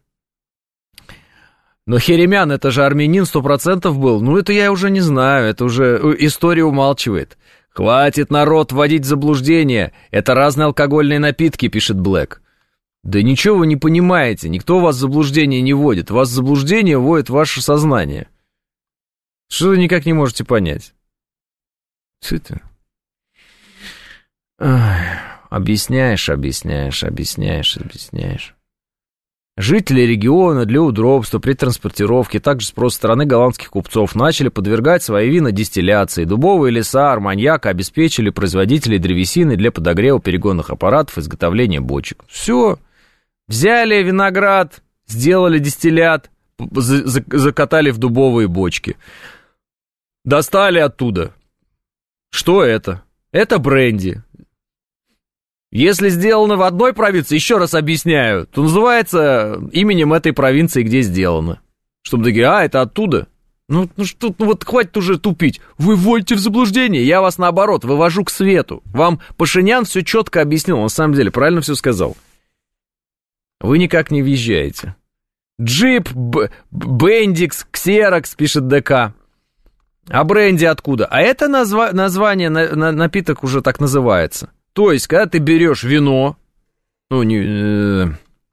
Но Херемян, это же армянин, сто процентов был. Ну, это я уже не знаю, это уже история умалчивает. Хватит, народ, вводить в заблуждение. Это разные алкогольные напитки, пишет Блэк. Да ничего вы не понимаете, никто вас в заблуждение не вводит. Вас в заблуждение вводит ваше сознание. Что вы никак не можете понять? Что это? Ах, объясняешь, объясняешь, объясняешь, объясняешь. Жители региона для удобства при транспортировке, также спрос стороны голландских купцов, начали подвергать свои вина дистилляции. Дубовые леса Арманьяка обеспечили производителей древесины для подогрева перегонных аппаратов и изготовления бочек. Все. Взяли виноград, сделали дистиллят, закатали в дубовые бочки. Достали оттуда. Что это? Это бренди. Если сделано в одной провинции, еще раз объясняю, то называется именем этой провинции, где сделано. Чтобы такие, а, это оттуда. Ну, ну что, ну вот хватит уже тупить. Вы вводите в заблуждение, я вас наоборот вывожу к свету. Вам Пашинян все четко объяснил, он на самом деле правильно все сказал. Вы никак не въезжаете. Джип, Б- Бендикс, Ксерокс, пишет ДК. А бренди откуда? А это назва- название, на- на- напиток уже так называется. То есть, когда ты берешь вино, ну, не... Э-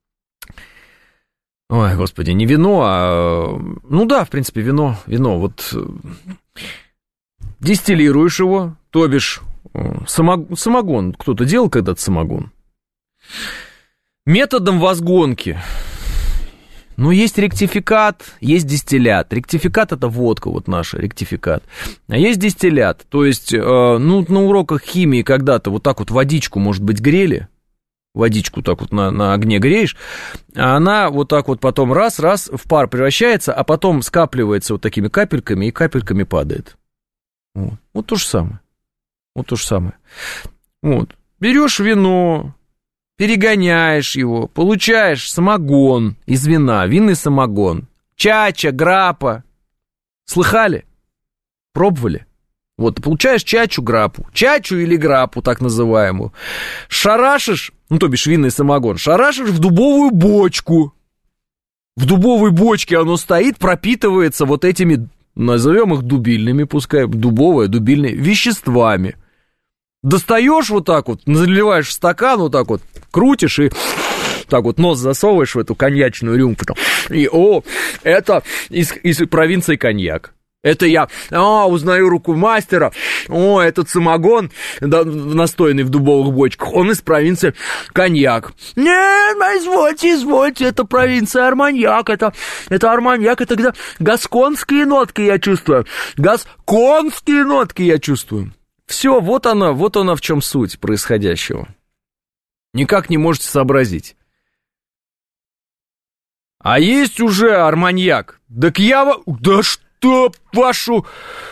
Ой, господи, не вино, а... Ну да, в принципе, вино, вино. Вот дистиллируешь его, то бишь самогон, самогон. Кто-то делал когда-то самогон. Методом возгонки. Ну, есть ректификат, есть дистиллят. Ректификат — это водка, вот наша, ректификат. А есть дистиллят. То есть, ну, на уроках химии когда-то вот так вот водичку, может быть, грели. Водичку так вот на, на огне греешь, а она вот так вот потом раз-раз в пар превращается, а потом скапливается вот такими капельками и капельками падает. Вот, вот то же самое. Вот то же самое. Вот. Берешь вино, перегоняешь его, получаешь самогон из вина, винный самогон. Чача, граппа. Слыхали? Пробовали? Вот, ты получаешь чачу, граппу. Чачу или граппу, так называемую. Шарашишь, ну, то бишь винный самогон, шарашишь в дубовую бочку. В дубовой бочке оно стоит, пропитывается вот этими, назовем их дубильными, пускай, дубовые, дубильные, веществами. Достаешь вот так вот, наливаешь в стакан, вот так вот, крутишь и так вот нос засовываешь в эту коньячную рюмку. И, о, это из, из провинции коньяк. Это я, а, узнаю руку мастера, о, этот самогон, да, настойный в дубовых бочках, он из провинции коньяк. Нет, извольте, извольте, это провинция Арманьяк, это, это Арманьяк, это где гасконские нотки я чувствую, гасконские нотки я чувствую. Все, вот она, вот она в чем суть происходящего. Никак не можете сообразить. А есть уже Арманьяк, так я, да что? Что вашу...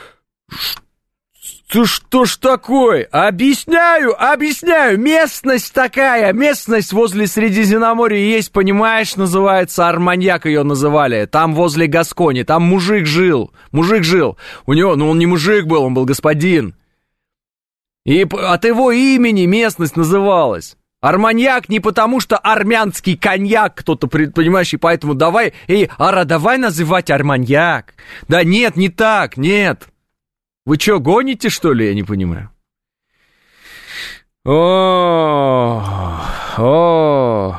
Что, что ж такое? Объясняю, объясняю. Местность такая, местность возле Средиземноморья есть, понимаешь, называется Арманьяк, ее называли. Там возле Гаскони, там мужик жил, мужик жил. У него, ну он не мужик был, он был господин. И от его имени местность называлась. Арманьяк не потому, что армянский коньяк кто-то, понимаешь, и поэтому давай, эй, Ара, давай называть Арманьяк. Да нет, не так, нет. Вы что, гоните, что ли, я не понимаю? О, о.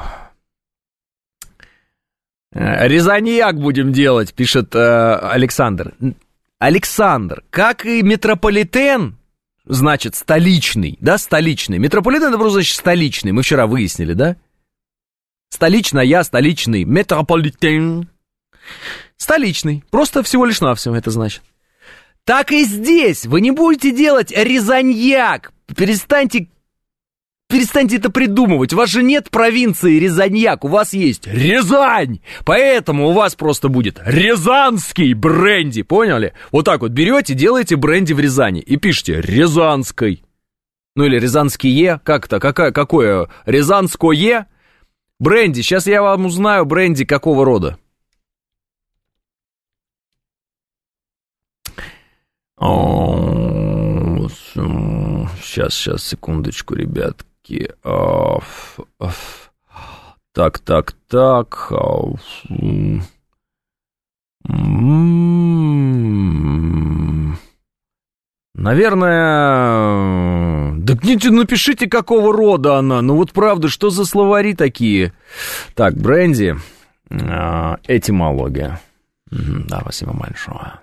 Резаньяк будем делать, пишет э, Александр. Александр, как и метрополитен... Значит, столичный, да, столичный. Метрополитен, это просто значит столичный. Мы вчера выяснили, да? Столичный, я столичный. Метрополитен. Столичный. Просто всего лишь навсего это значит. Так и здесь. Вы не будете делать резаньяк. Перестаньте, перестаньте это придумывать. У вас же нет провинции Резаньяк. У вас есть Рязань. Поэтому у вас просто будет рязанский бренди. Поняли? Вот так вот берете, делаете бренди в Рязани. И пишите Рязанской. Ну или Рязанские. Как-то, какая, какое? Рязанское бренди. Сейчас я вам узнаю бренди какого рода. Сейчас, сейчас, секундочку, ребят. Так, так, так. Наверное... Да напишите, какого рода она. Ну вот правда, что за словари такие? Так, бренди. Этимология. Да, спасибо большое.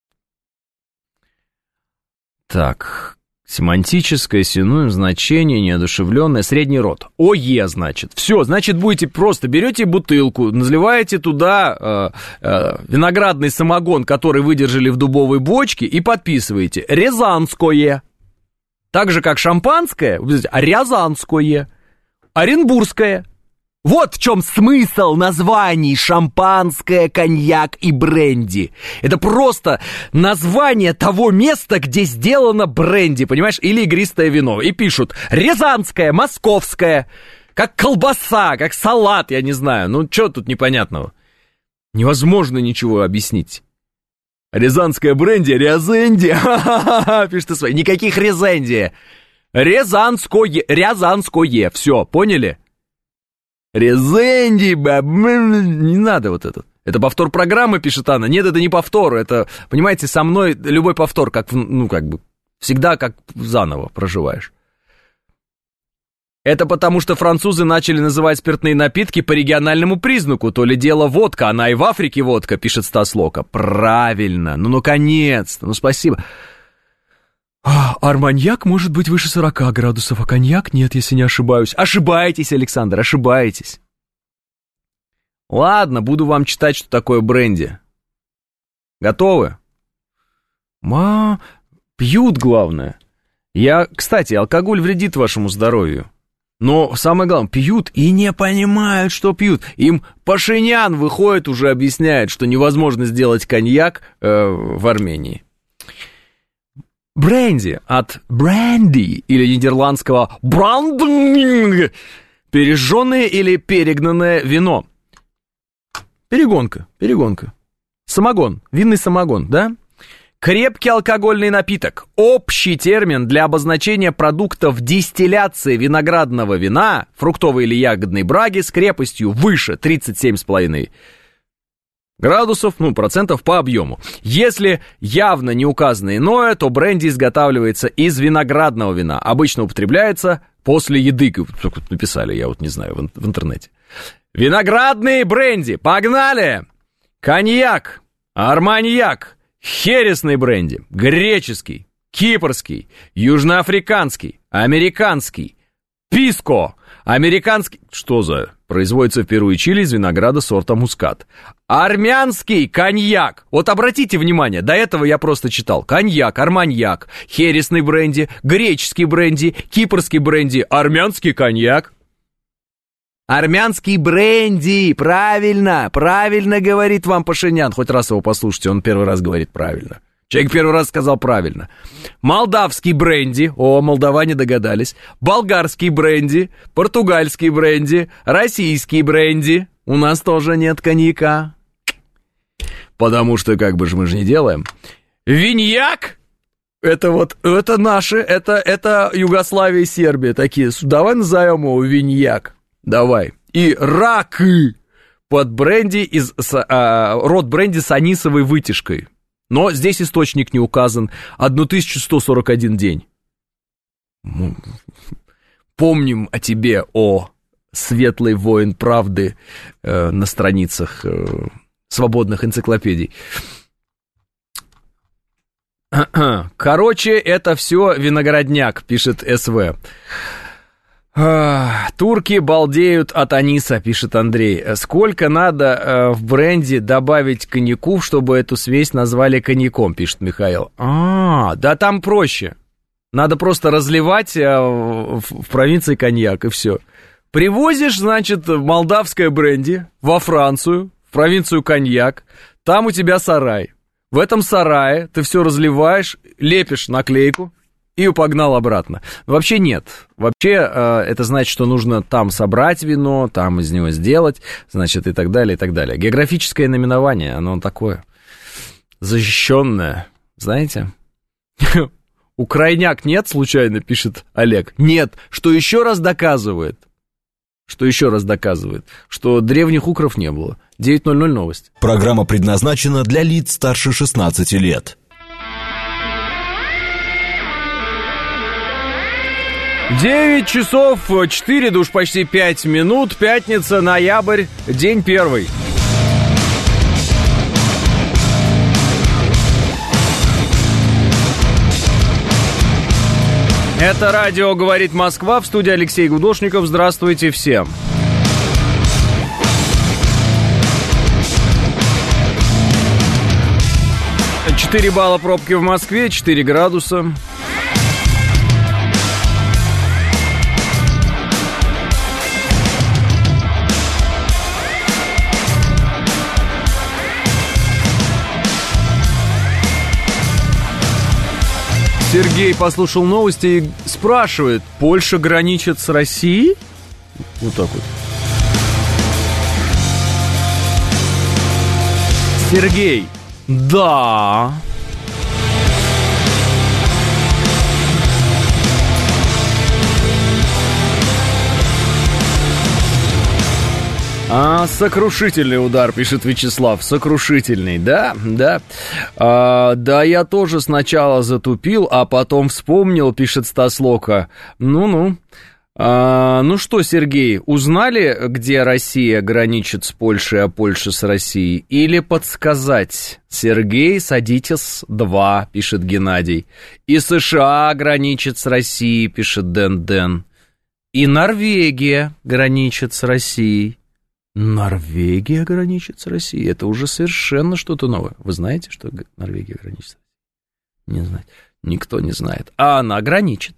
Так... Семантическое, синоним, значение, неодушевленное, средний род. ОЕ, значит. Все, значит, будете просто, берете бутылку, наливаете туда э, э, виноградный самогон, который выдержали в дубовой бочке, и подписываете Рязанское. Так же, как шампанское, Рязанское. Оренбургское. Вот в чем смысл названий шампанское, коньяк и бренди. Это просто название того места, где сделано бренди, понимаешь? Или игристое вино. И пишут рязанское, московское, как колбаса, как салат, я не знаю. Ну, что тут непонятного? Невозможно ничего объяснить. Рязанская бренди, Рязенди, пишет СВ. Никаких Рязенди. Рязанское, Рязанское, все, поняли? Рязенди, не надо вот это. Это повтор программы, пишет Анна. Нет, это не повтор, это, понимаете, со мной любой повтор, как, ну, как бы, всегда как заново проживаешь. Это потому, что французы начали называть спиртные напитки по региональному признаку. То ли дело водка, она и в Африке водка, пишет Стас Лока. Правильно, ну, наконец-то, ну, спасибо. А, арманьяк может быть выше сорока градусов, а коньяк нет, если не ошибаюсь. Ошибаетесь, Александр, ошибаетесь. Ладно, буду вам читать, что такое бренди. Готовы? Ма, пьют, главное. Я, кстати, алкоголь вредит вашему здоровью. Но самое главное, пьют и не понимают, что пьют. Им Пашинян выходит, уже объясняет, что невозможно сделать коньяк э, в Армении. Бренди от бренди или нидерландского брандинг, пережженное или перегнанное вино. Перегонка, перегонка. Самогон, винный самогон, да? Крепкий алкогольный напиток. Общий термин для обозначения продуктов дистилляции виноградного вина, фруктовой или ягодной браги с крепостью выше тридцать семь и пять градусов, ну, процентов по объему. Если явно не указано иное, то бренди изготавливается из виноградного вина. Обычно употребляется после еды, как написали, я вот не знаю, в, в интернете. Виноградные бренди, погнали! Коньяк, арманьяк, хересный бренди, греческий, кипрский, южноафриканский, американский, писко, американский... Что за... Производится в Перу и Чили из винограда сорта мускат. Армянский коньяк. Вот обратите внимание, до этого я просто читал. Коньяк, арманьяк, хересный бренди, греческий бренди, кипрский бренди, армянский коньяк. Армянский бренди, правильно, правильно говорит вам Пашинян. Хоть раз его послушайте, он первый раз говорит правильно. Человек первый раз сказал правильно. Молдавский бренди, о, молдаване догадались. Болгарский бренди, португальский бренди, российский бренди. У нас тоже нет коньяка. Потому что, как бы же мы же не делаем. Виньяк, это вот, это наши, это, это Югославия и Сербия такие. Давай назовем его виньяк. Давай. И раки под бренди из, а, род бренди с анисовой вытяжкой. Но здесь источник не указан. тысяча сто сорок один день. Помним о тебе, о светлый воин правды э, на страницах э, свободных энциклопедий. Короче, это все виноградняк, пишет СВ. Турки балдеют от аниса, пишет Андрей. Сколько надо э, в бренди добавить коньяку, чтобы эту смесь назвали коньяком, пишет Михаил. А, да там проще. Надо просто разливать э, в, в провинции коньяк, и все. Привозишь, значит, молдавское бренди во Францию, в провинцию коньяк. Там у тебя сарай. В этом сарае ты все разливаешь, лепишь наклейку и погнал обратно. Вообще нет. Вообще э, это значит, что нужно там собрать вино, там из него сделать, значит, и так далее, и так далее. Географическое наименование, оно такое защищенное, знаете? Украиняк нет, случайно, пишет Олег. Нет. Что еще раз доказывает, что еще раз доказывает, что древних укров не было. девять ноль ноль новости. Программа предназначена для лиц старше шестнадцати лет. девять часов четыре, да уж почти пять минут. Пятница, ноябрь, день первый. Это радио «Говорит Москва», в студии Алексей Гудошников. Здравствуйте всем. четыре балла пробки в Москве, четыре градуса. Сергей послушал новости и спрашивает: Польша граничит с Россией? Вот так вот. Сергей, Да. А, сокрушительный удар, пишет Вячеслав. Сокрушительный, да, да. А, да, я тоже сначала затупил, а потом вспомнил, пишет Стас Лока. Ну-ну. А, ну что, Сергей, узнали, где Россия граничит с Польшей, а Польша с Россией? Или подсказать? Сергей, садитесь, два, пишет Геннадий. И США граничит с Россией, пишет Дэн Дэн. И Норвегия граничит с Россией. Норвегия граничит с Россией. Это уже совершенно что-то новое. Вы знаете, что Норвегия граничит с Россией? Не знает. Никто не знает. А она граничит.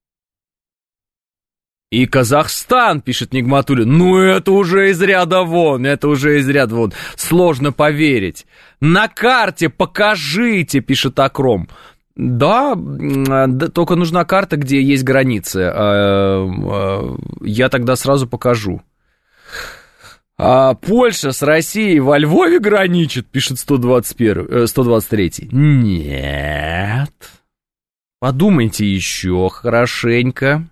И Казахстан, пишет Нигматуллин. Ну, это уже из ряда вон. Это уже из ряда вон. Сложно поверить. На карте покажите, пишет Акром. Да, да, только нужна карта, где есть границы. Я тогда сразу покажу. А Польша с Россией во Львове граничит, пишет сто двадцать первый, сто двадцать третий. Нет. Подумайте еще хорошенько.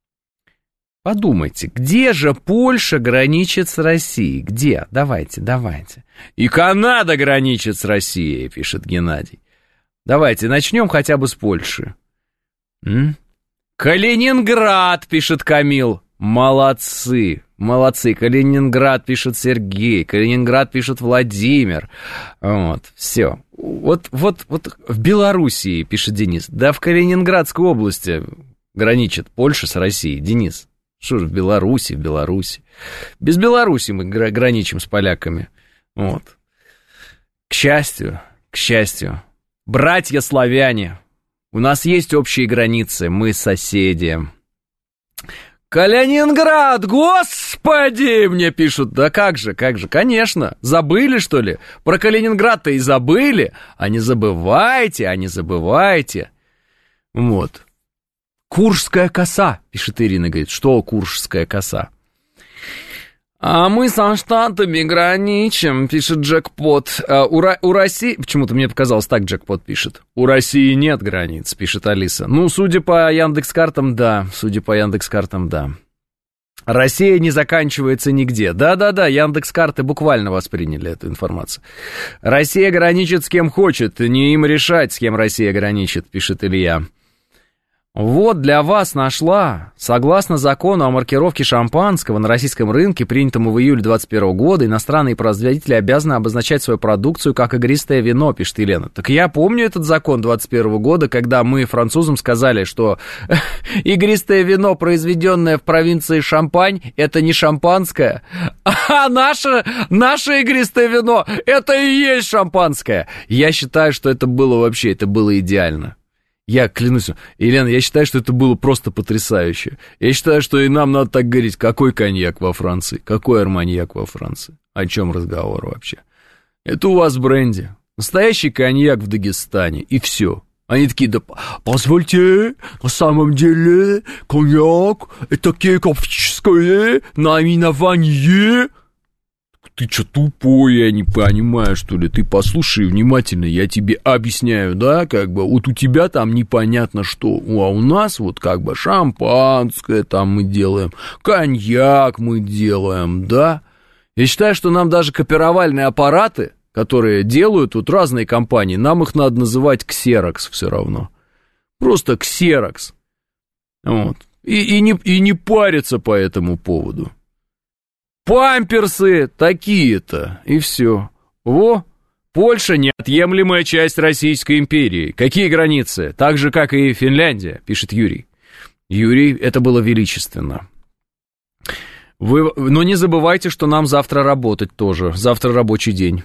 Подумайте, где же Польша граничит с Россией? Где? Давайте, давайте. И Канада граничит с Россией, пишет Геннадий. Давайте начнем хотя бы с Польши. М? Калининград, пишет Камил. Молодцы, молодцы. Калининград, пишет Сергей. Калининград, пишет Владимир. Вот, все. Вот, вот, вот в Белоруссии, пишет Денис. Да в Калининградской области граничит Польша с Россией. Денис, что же в Беларуси, в Беларуси. Без Беларуси мы граничим с поляками. Вот. К счастью, к счастью. Братья славяне, у нас есть общие границы, мы соседи. Калининград, господи, мне пишут. Да как же, как же, конечно. Забыли, что ли? Про Калининград-то и забыли. А не забывайте, а не забывайте. Вот. Куршская коса, пишет Ирина, говорит. Что Куршская коса? А мы со Штатами граничим, пишет Джекпот. А у, Ро- у России... Почему-то мне показалось, так Джекпот пишет. У России нет границ, пишет Алиса. Ну, судя по Яндекс.Картам, да. Судя по Яндекс.Картам, да. Россия не заканчивается нигде. Да-да-да, Яндекс.Карты буквально восприняли эту информацию. Россия граничит с кем хочет, не им решать, с кем Россия граничит, пишет Илья. Вот для вас нашла. Согласно закону о маркировке шампанского на российском рынке, принятому в июле двадцать первого года, иностранные производители обязаны обозначать свою продукцию как игристое вино, пишет Елена. Так я помню этот закон двадцать первого года, когда мы французам сказали, что игристое вино, произведенное в провинции Шампань, это не шампанское, а наше, наше игристое вино, это и есть шампанское. Я считаю, что это было вообще, это было идеально. Я клянусь, Елена, я считаю, что это было просто потрясающе. Я считаю, что и нам надо так говорить, какой коньяк во Франции, какой арманьяк во Франции. О чем разговор вообще? Это у вас бренди. Настоящий коньяк в Дагестане, и все. Они такие, да позвольте, на самом деле коньяк, это географическое наименование. Ты что, тупой, я не понимаю, что ли? Ты послушай внимательно, я тебе объясняю, да, как бы, вот у тебя там непонятно что, а у нас вот как бы шампанское там мы делаем, коньяк мы делаем, да. Я считаю, что нам даже копировальные аппараты, которые делают вот разные компании, нам их надо называть Xerox все равно. Просто Xerox. Вот. И, и, не, и не париться по этому поводу. Памперсы такие-то, и все. Во, Польша — неотъемлемая часть Российской империи. Какие границы? Так же, как и Финляндия, пишет Юрий. Юрий, это было величественно. Вы, но не забывайте, что нам завтра работать тоже. Завтра рабочий день.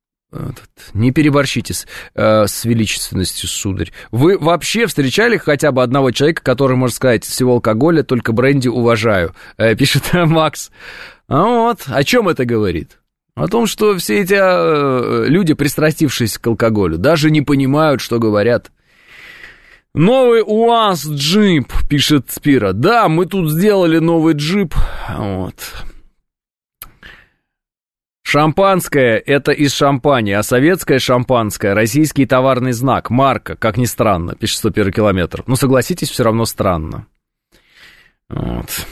Не переборщите с, э, с величественностью, сударь. Вы вообще встречали хотя бы одного человека, который может сказать: всего алкоголя, только бренди уважаю, э, пишет Макс. А вот, о чем это говорит? О том, что все эти э, люди, пристрастившись к алкоголю, даже не понимают, что говорят. Новый УАЗ джип, пишет Спира. Да, мы тут сделали новый джип. Вот. Шампанское – это из шампани, а советское шампанское – российский товарный знак, марка, как ни странно, пишет сто первый километр. Ну, согласитесь, все равно странно. Вот.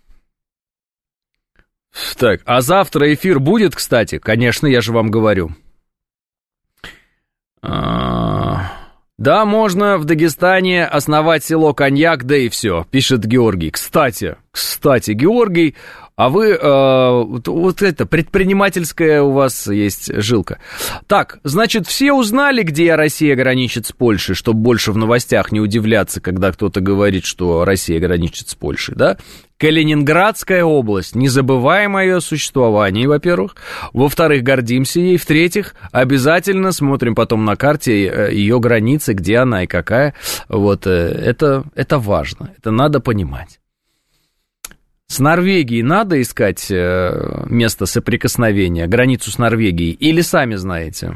Так, а завтра эфир будет, кстати? Конечно, я же вам говорю. А... Да, можно в Дагестане основать село Коньяк, да и все, пишет Георгий. Кстати, кстати, Георгий, а вы, э, вот, вот это, предпринимательская у вас есть жилка. Так, значит, все узнали, где Россия граничит с Польшей, чтобы больше в новостях не удивляться, когда кто-то говорит, что Россия граничит с Польшей, да? Калининградская область, не забываем о ее существовании, во-первых. Во-вторых, гордимся ей. В-третьих, обязательно смотрим потом на карте ее границы, где она и какая. Вот, это, это важно, это надо понимать. С Норвегией надо искать место соприкосновения, границу с Норвегией, или сами знаете?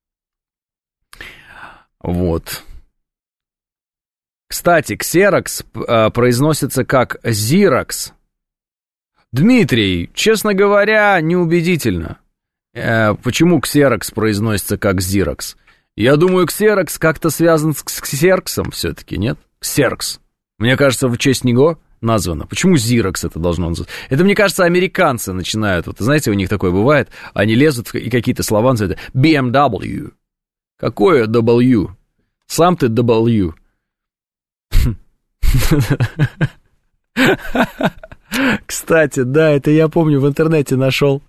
Вот. Кстати, ксерокс э, произносится как зирокс. Дмитрий, честно говоря, неубедительно. Э, почему ксерокс произносится как зирокс? Я думаю, ксерокс как-то связан с ксерксом все-таки, нет? Ксеркс. Мне кажется, в честь него названо. Почему зирокс это должно называться? Это, мне кажется, американцы начинают. Вот, знаете, у них такое бывает. Они лезут и какие-то слова называют. би эм дабл ю. Какое W? Сам ты W. Кстати, да, это я помню, в интернете нашел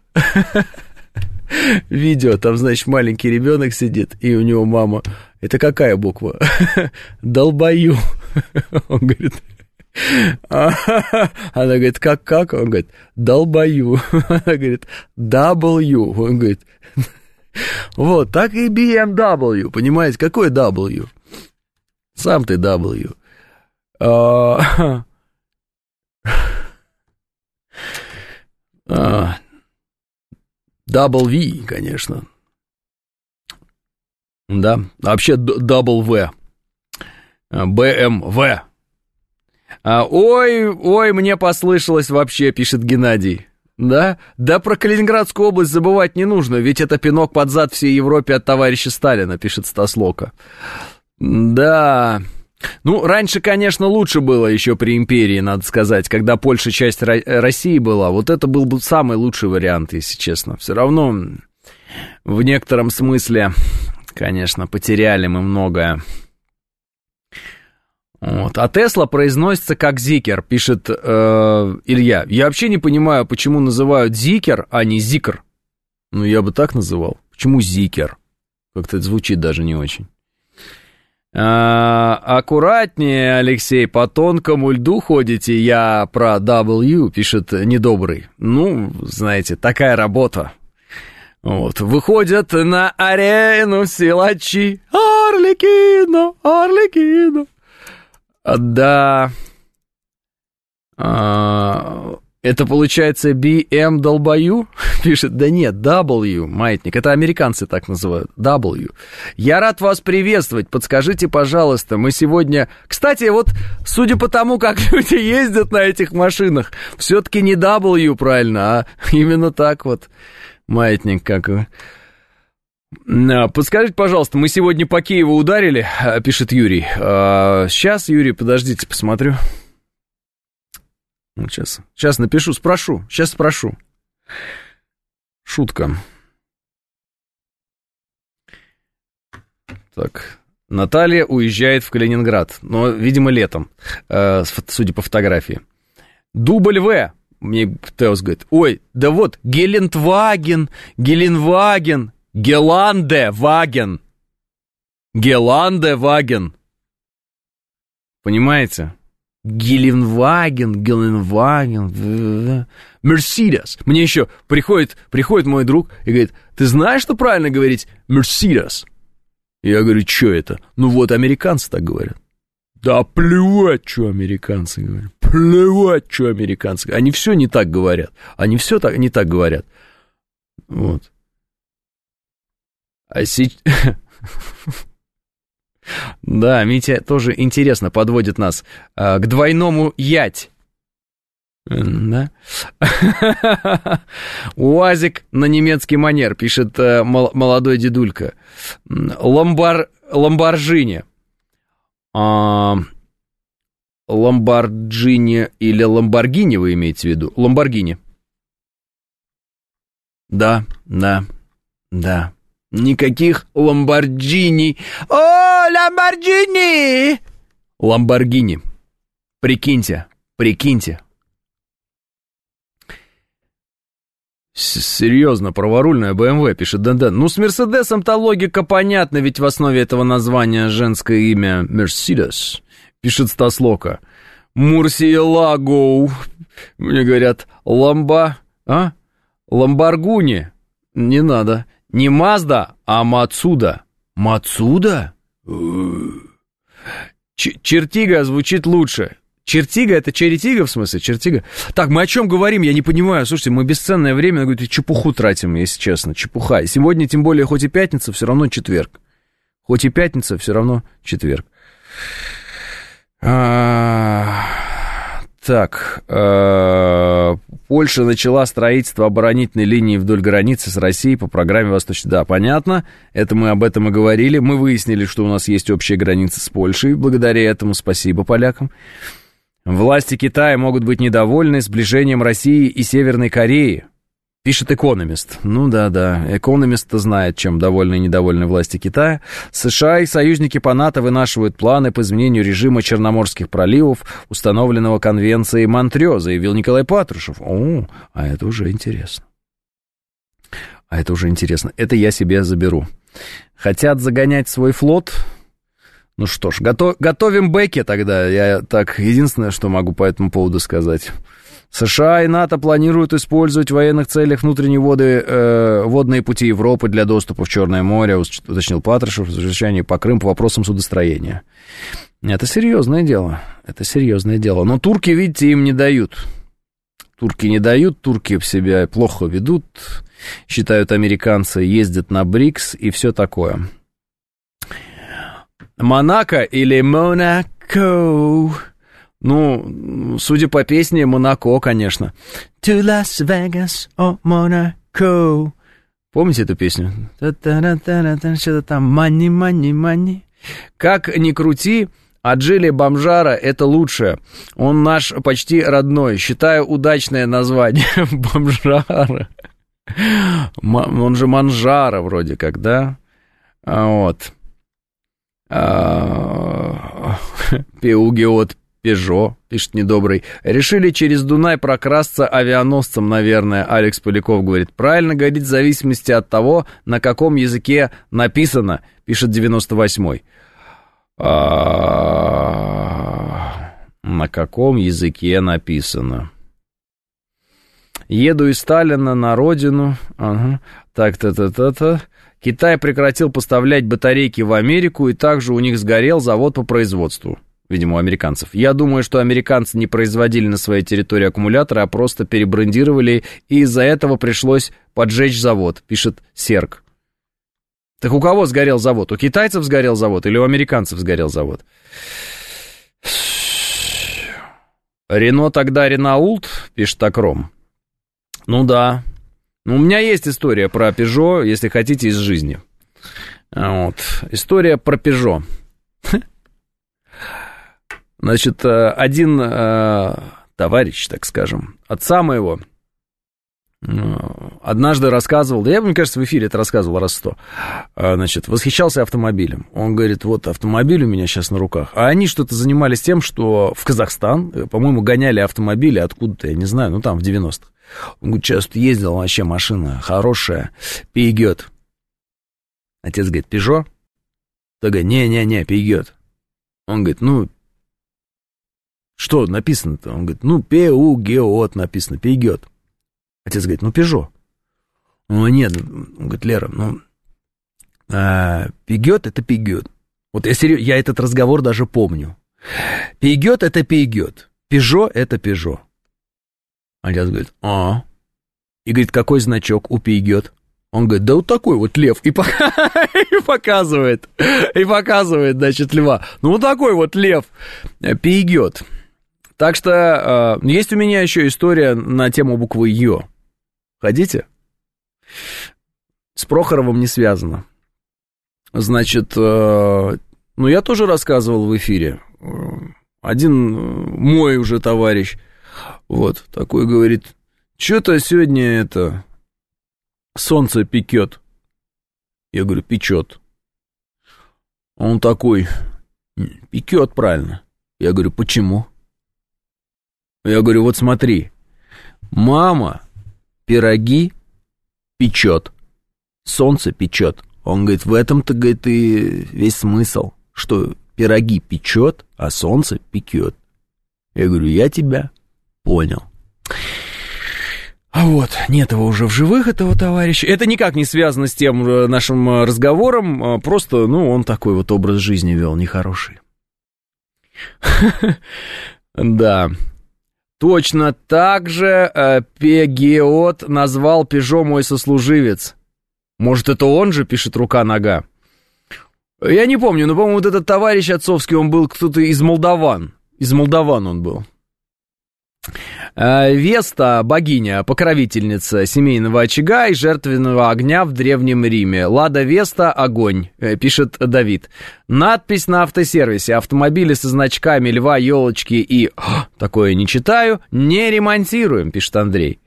видео, там, значит, маленький ребенок сидит, и у него мама, это какая буква? Долбою. Он говорит, она говорит, как-как? Он говорит, долбою. Она говорит, W. Он говорит, вот, так и би эм дабл ю, понимаете, какой W? Сам ты W. Uh, uh, Double V, конечно. Да, вообще Double V. бэ эм вэ. Uh, ой, ой, мне послышалось вообще, пишет Геннадий. Да? Да про Калининградскую область забывать не нужно, ведь это пинок под зад всей Европе от товарища Сталина, пишет Стас Лока. Да... Ну, раньше, конечно, лучше было еще при империи, надо сказать, когда Польша часть России была. Вот это был бы самый лучший вариант, если честно. Все равно в некотором смысле, конечно, потеряли мы многое. Вот. А Тесла произносится как Зикер, пишет э, Илья. Я вообще не понимаю, почему называют Зикер, а не Зикр. Ну, я бы так называл. Почему Зикер? Как-то это звучит даже не очень. А, аккуратнее, Алексей, по тонкому льду ходите, я про W, пишет недобрый. Ну, знаете, такая работа. Вот, выходят на арену силачи. Арлекино, Арлекино. Да. А, это получается би эм долбою? Пишет, да нет, W, маятник, это американцы так называют, W. Я рад вас приветствовать, подскажите, пожалуйста, мы сегодня... Кстати, вот, судя по тому, как люди ездят на этих машинах, все-таки не W, правильно, а именно так вот, маятник, как... Подскажите, пожалуйста, мы сегодня по Киеву ударили, пишет Юрий. Сейчас, Юрий, подождите, посмотрю. Сейчас, сейчас напишу, спрошу, сейчас спрошу. Шутка. Так, Наталья уезжает в Калининград, но, видимо, летом, э, судя по фотографии. Дубль В, мне Теос говорит, ой, да вот, Гелендваген, Геленваген, Геландеваген, Геландеваген. Понимаете? Геленваген, Геленваген, Мерседес. Мне еще приходит, приходит мой друг и говорит, ты знаешь, что правильно говорить Мерседес? Я говорю, что это? Ну вот, американцы так говорят. Да плевать, что американцы говорят. Плевать, что американцы говорят. Они все не так говорят. Они все так, не так говорят. Вот. А сейчас... Да, Митя тоже интересно подводит нас а, к двойному ять. Да? УАЗик на немецкий манер, пишет э, молодой дедулька. Ламбар, Ламборджини. А, Ламборджини или Ламборгини вы имеете в виду? Ламборгини. Да, да, да. Никаких Ламборджини. О, Ламборджини! Ламборгини. Прикиньте, прикиньте. Серьезно, праворульная бэ эм вэ, пишет Дэн-Дэн. Ну, с Мерседесом-то логика понятна, ведь в основе этого названия женское имя Мерседес, пишет Стас Лока. Мурсиелагоу. Мне говорят, ламба... А? Ламборгуни. Не надо. Не Мазда, а Мацуда. Мацуда? Ч- Чертига звучит лучше. Чертига, это черетига, в смысле, чертига? Так, мы о чем говорим, я не понимаю. Слушайте, мы бесценное время, говорю, чепуху тратим, если честно, чепуха. И сегодня, тем более, хоть и пятница, все равно четверг. Хоть и пятница, все равно четверг. А, так, а, Польша начала строительство оборонительной линии вдоль границы с Россией по программе «Восточный». Да, понятно, это мы об этом и говорили. Мы выяснили, что у нас есть общая граница с Польшей. Благодаря этому спасибо полякам. Власти Китая могут быть недовольны сближением России и Северной Кореи, пишет «Экономист». Ну да-да, «Экономист»-то знает, чем довольны и недовольны власти Китая. США и союзники по НАТО вынашивают планы по изменению режима Черноморских проливов, установленного Конвенцией Монтрео, заявил Николай Патрушев. О, а это уже интересно. А это уже интересно. Это я себе заберу. Хотят загонять свой флот... Ну что ж, готов, готовим бэки тогда. Я так, единственное, что могу по этому поводу сказать. США и НАТО планируют использовать в военных целях внутренние воды, э, водные пути Европы для доступа в Черное море, уточнил Патрушев в совещании по Крыму по вопросам судостроения. Это серьезное дело. Это серьезное дело. Но турки, видите, им не дают. Турки не дают, турки в себя плохо ведут, считают американцы, ездят на БРИКС и все такое. Монако или Монако? Ну, судя по песне, Монако, конечно. To Las Vegas, oh, Monaco. Помните эту песню? Что-то там, money, money, money. Как ни крути, а Джилли Бомжара — это лучшее. Он наш почти родной. Считаю удачное название. Бомжара. Он же Манжара вроде как, да? Вот. Пеугеот Пежо, пишет недобрый. Решили через Дунай прокрасться авианосцем, наверное, Алекс Поляков говорит. Правильно говорить в зависимости от того, на каком языке написано, пишет девяносто восьмой. А... На каком языке написано? Еду из Сталина на родину. Ага. Так-то-то-то-то. Китай прекратил поставлять батарейки в Америку, и также у них сгорел завод по производству, видимо, у американцев. Я думаю, что американцы не производили на своей территории аккумуляторы, а просто перебрендировали, и из-за этого пришлось поджечь завод, пишет Серк. Так у кого сгорел завод? У китайцев сгорел завод или у американцев сгорел завод? Рено тогда Ренаулт, пишет Акром. Ну да. Ну, у меня есть история про Пежо, если хотите, из жизни. Вот. История про Пежо. Значит, один э, товарищ, так скажем, отца моего, э, однажды рассказывал, да я, мне кажется, в эфире это рассказывал раз сто, э, значит, восхищался автомобилем. Он говорит, вот автомобиль у меня сейчас на руках. А они что-то занимались тем, что в Казахстан, по-моему, гоняли автомобили откуда-то, я не знаю, ну там в девяностых. Он говорит, часто ездил, вообще машина хорошая, Пейгет. Отец говорит, Пежо? Тот говорит, не-не-не, Пейгет. Он говорит, ну, что написано-то? Он говорит, ну, Пеугеот написано, Пейгет. Отец говорит, ну, Пежо. Ну, нет, он говорит, Лера, ну, а, Пейгет — это Пейгет. Вот я серьезно, я этот разговор даже помню. Пейгет — это Пейгет, Пежо — это Пежо. Отец говорит, а, и говорит, какой значок у Пейгет? Он говорит, да вот такой вот лев, и, по... и показывает, и показывает, значит, льва. Ну, вот такой вот лев, Пейгет. Так что э, есть у меня еще история на тему буквы Ё. Хотите? С Прохоровым не связано. Значит, э, ну я тоже рассказывал в эфире. Один мой уже товарищ, вот, такой говорит, что-то сегодня это, солнце пекет. Я говорю, печет. Он такой, пекет, правильно. Я говорю, почему? Я говорю, вот смотри, мама пироги печет, солнце печет. Он говорит, в этом-то, говорит, и весь смысл, что пироги печет, а солнце пекет. Я говорю, я тебя понял. А вот, нет его уже в живых, этого товарища. Это никак не связано с тем нашим разговором, просто, ну, он такой вот образ жизни вел, нехороший. Да. Точно так же Пегиот назвал Пежо мой сослуживец. Может, это он же, пишет рука-нога. Я не помню, но, по-моему, вот этот товарищ отцовский, он был кто-то из Молдаван. Из Молдаван он был. Веста, богиня, покровительница семейного очага и жертвенного огня в Древнем Риме. Лада Веста, огонь, пишет Давид. Надпись на автосервисе. Автомобили со значками льва, елочки и... О, такое не читаю. Не ремонтируем, пишет Андрей.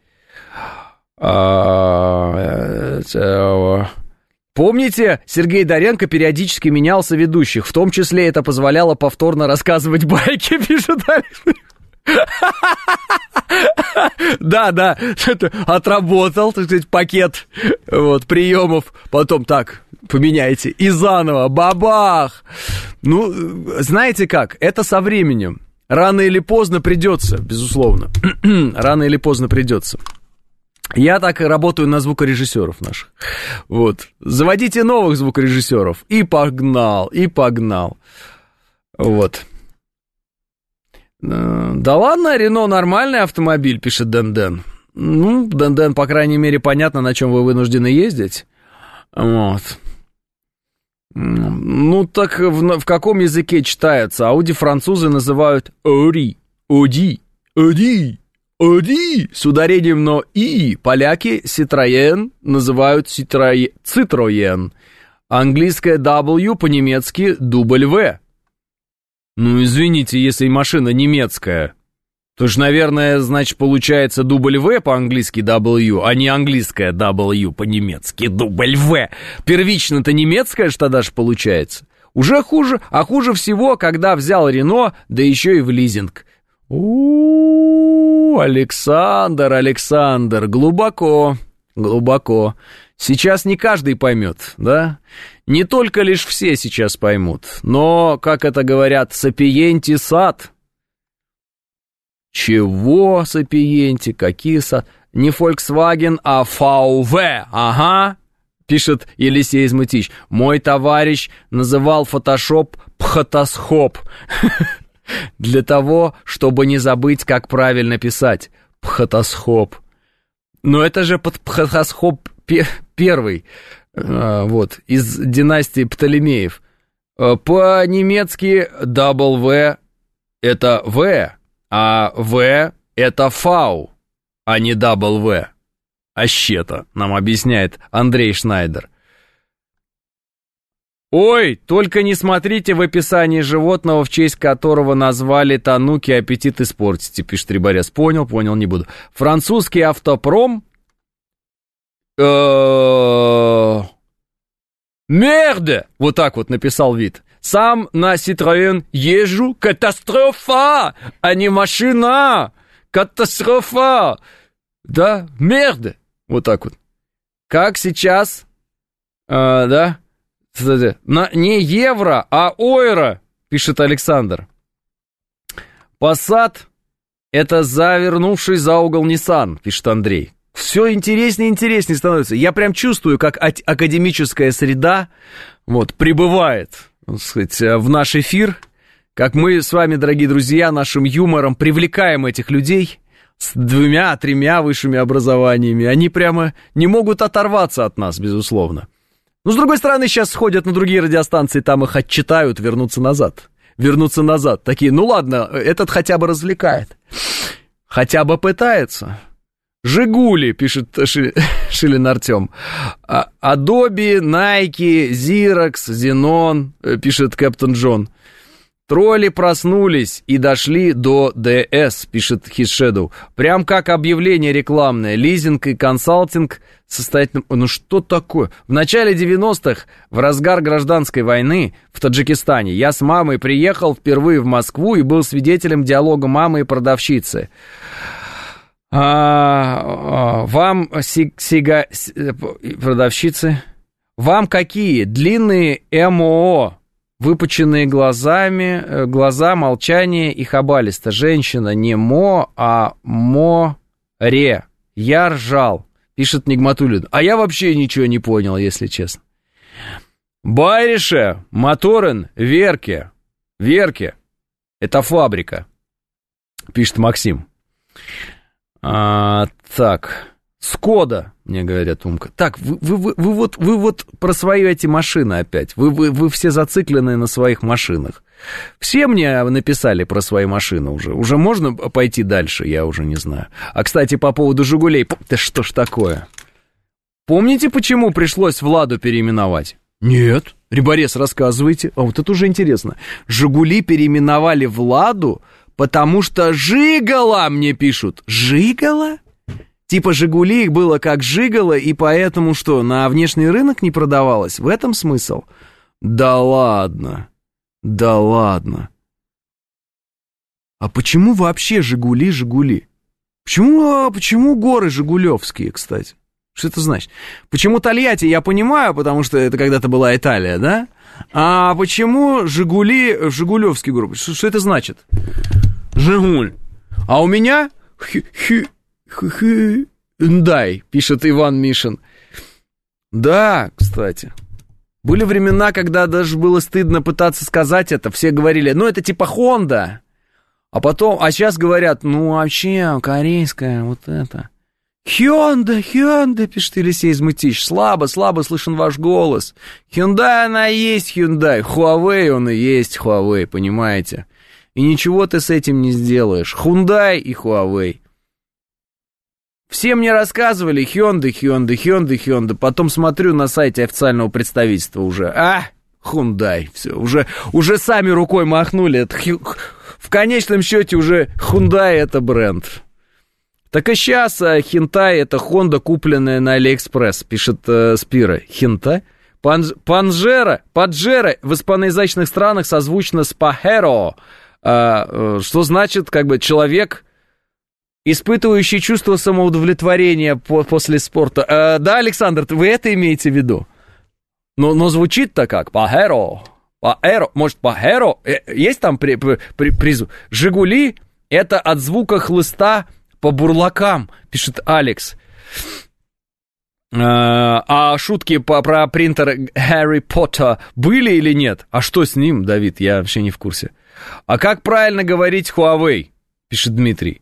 Помните, Сергей Доренко периодически менялся ведущих, в том числе это позволяло повторно рассказывать байки, пишет Алексей. Да, да, отработал, так сказать, пакет вот, приемов, потом так, поменяйте, и заново, бабах. Ну, знаете как, это со временем, рано или поздно придется, безусловно, рано или поздно придется. Я так и работаю на звукорежиссеров наших. Вот. Заводите новых звукорежиссеров. И погнал, и погнал. Вот. Да ладно, Рено нормальный автомобиль, пишет Дэн-Дэн. Ну, Дэн-Дэн, по крайней мере, понятно, на чем вы вынуждены ездить. Вот. Ну, так в, в каком языке читается? Ауди французы называют Оди. Оди. Оди. Оди с ударением на «и». Поляки Citroën называют Citroën. Английское W по-немецки W. Ну, извините, если машина немецкая, то ж, наверное, значит, получается W по-английски W, а не английское W по-немецки W. Первично-то немецкая ж тогда ж получается. Уже хуже, а хуже всего, когда взял Рено, да еще и в лизинг. У-у-у, Александр, Александр, глубоко, глубоко. Сейчас не каждый поймет, да? Не только лишь все сейчас поймут, но, как это говорят, сапиенти сад. Чего сапиенти, какие сад? Не Volkswagen, а эф ви, ага, пишет Елисей Измытич. Мой товарищ называл фотошоп пхотосхоп. Для того, чтобы не забыть, как правильно писать. Пхотосхоп. Но это же под пхотосхоп первый, вот, из династии Птолемеев. По-немецки W это В, а В это фау, а не W. А щета, нам объясняет Андрей Шнайдер. Ой, только не смотрите в описании животного, в честь которого назвали Тануки, аппетит испортите, пишет Рибарес. Понял, понял, не буду. Французский автопром... Мерде! Вот так вот написал вид. Сам на Citroën езжу. Катастрофа! А не машина! Катастрофа! Да, мерде! Вот так вот. Как сейчас... А, да... На, не евро, а ойро, пишет Александр. Passat — это завернувший за угол Nissan, пишет Андрей. Все интереснее и интереснее становится. Я прям чувствую, как академическая среда вот, прибывает, так сказать, в наш эфир, как мы с вами, дорогие друзья, нашим юмором привлекаем этих людей с двумя-тремя высшими образованиями. Они прямо не могут оторваться от нас, безусловно. Но, с другой стороны, сейчас сходят на другие радиостанции, там их отчитают, вернутся назад. вернуться назад. Такие, ну ладно, этот хотя бы развлекает. Хотя бы пытается. «Жигули», пишет Ши, Шилин Артем. «Adobe, Nike, Xerox, Xenon», пишет Кэптон Джон. «Тролли проснулись и дошли до ДС», пишет His Shadow. Прям как объявление рекламное. Лизинг и консалтинг состоятельным... Ну что такое? В начале девяностых, в разгар гражданской войны в Таджикистане, я с мамой приехал впервые в Москву и был свидетелем диалога мамы и продавщицы. А, а, вам си, сига... Продавщицы? Вам какие? Длинные МО... Выпученные глазами, глаза, молчание и хабалисто. Женщина не мо, а море. Я ржал, пишет Нигматуллин. А я вообще ничего не понял, если честно. Байрише, Моторен, Верке. Верке. Это фабрика, пишет Максим. А, так... Скода, мне говорят, Умка. Так, вы, вы, вы, вы, вот, вы вот про свои эти машины опять. Вы, вы, вы все зациклены на своих машинах. Все мне написали про свои машины уже. Уже можно пойти дальше, я уже не знаю. А, кстати, по поводу «Жигулей». Да что ж такое? Помните, почему пришлось «Владу» переименовать? Нет. Риборез, рассказывайте. А вот это уже интересно. «Жигули» переименовали в «Ладу», потому что «Жигала», мне пишут. «Жигала»? Типа «Жигули» их было как «Жигало», и поэтому что, на внешний рынок не продавалось? В этом смысл? Да ладно, да ладно. А почему вообще «Жигули» «Жигули»? Почему, почему горы Жигулевские, кстати? Что это значит? Почему Тольятти, я понимаю, потому что это когда-то была Италия, да? А почему «Жигули» Жигулевские горы? Что, что это значит? «Жигуль». А у меня... Хюндай, пишет Иван Мишин. Да, кстати. Были времена, когда даже было стыдно пытаться сказать это. Все говорили, ну это типа Honda. А потом, а сейчас говорят, ну вообще корейская вот это. Hyundai, Hyundai, пишет Елисей Измытищ. Слабо, слабо слышен ваш голос. Hyundai, она и есть Hyundai. Huawei, он и есть Huawei, понимаете? И ничего ты с этим не сделаешь. Hyundai и Huawei. Все мне рассказывали Hyundai, Hyundai, Hyundai, Hyundai. Потом смотрю на сайте официального представительства уже. А, Hyundai, все, уже, уже сами рукой махнули. Это, в конечном счете уже Hyundai это бренд. Так и сейчас Хинтай это Honda, купленная на Алиэкспресс, пишет э, Спира. Хинтай? Панж, Панжера, Паджера в испаноязычных странах созвучно с Пахеро, э, э, что значит как бы человек... Испытывающий чувство самоудовлетворения по- после спорта. Э, да, Александр, вы это имеете в виду? Но, но звучит-то как Пахеро. Пахеро. Может, Пахеро? Э, есть там при, при, при, призу? «Жигули» — это от звука хлыста по бурлакам, пишет Алекс. Э, а шутки по, про принтер Гарри Поттер были или нет? А что с ним, Давид? Я вообще не в курсе. А как правильно говорить Huawei? Пишет Дмитрий.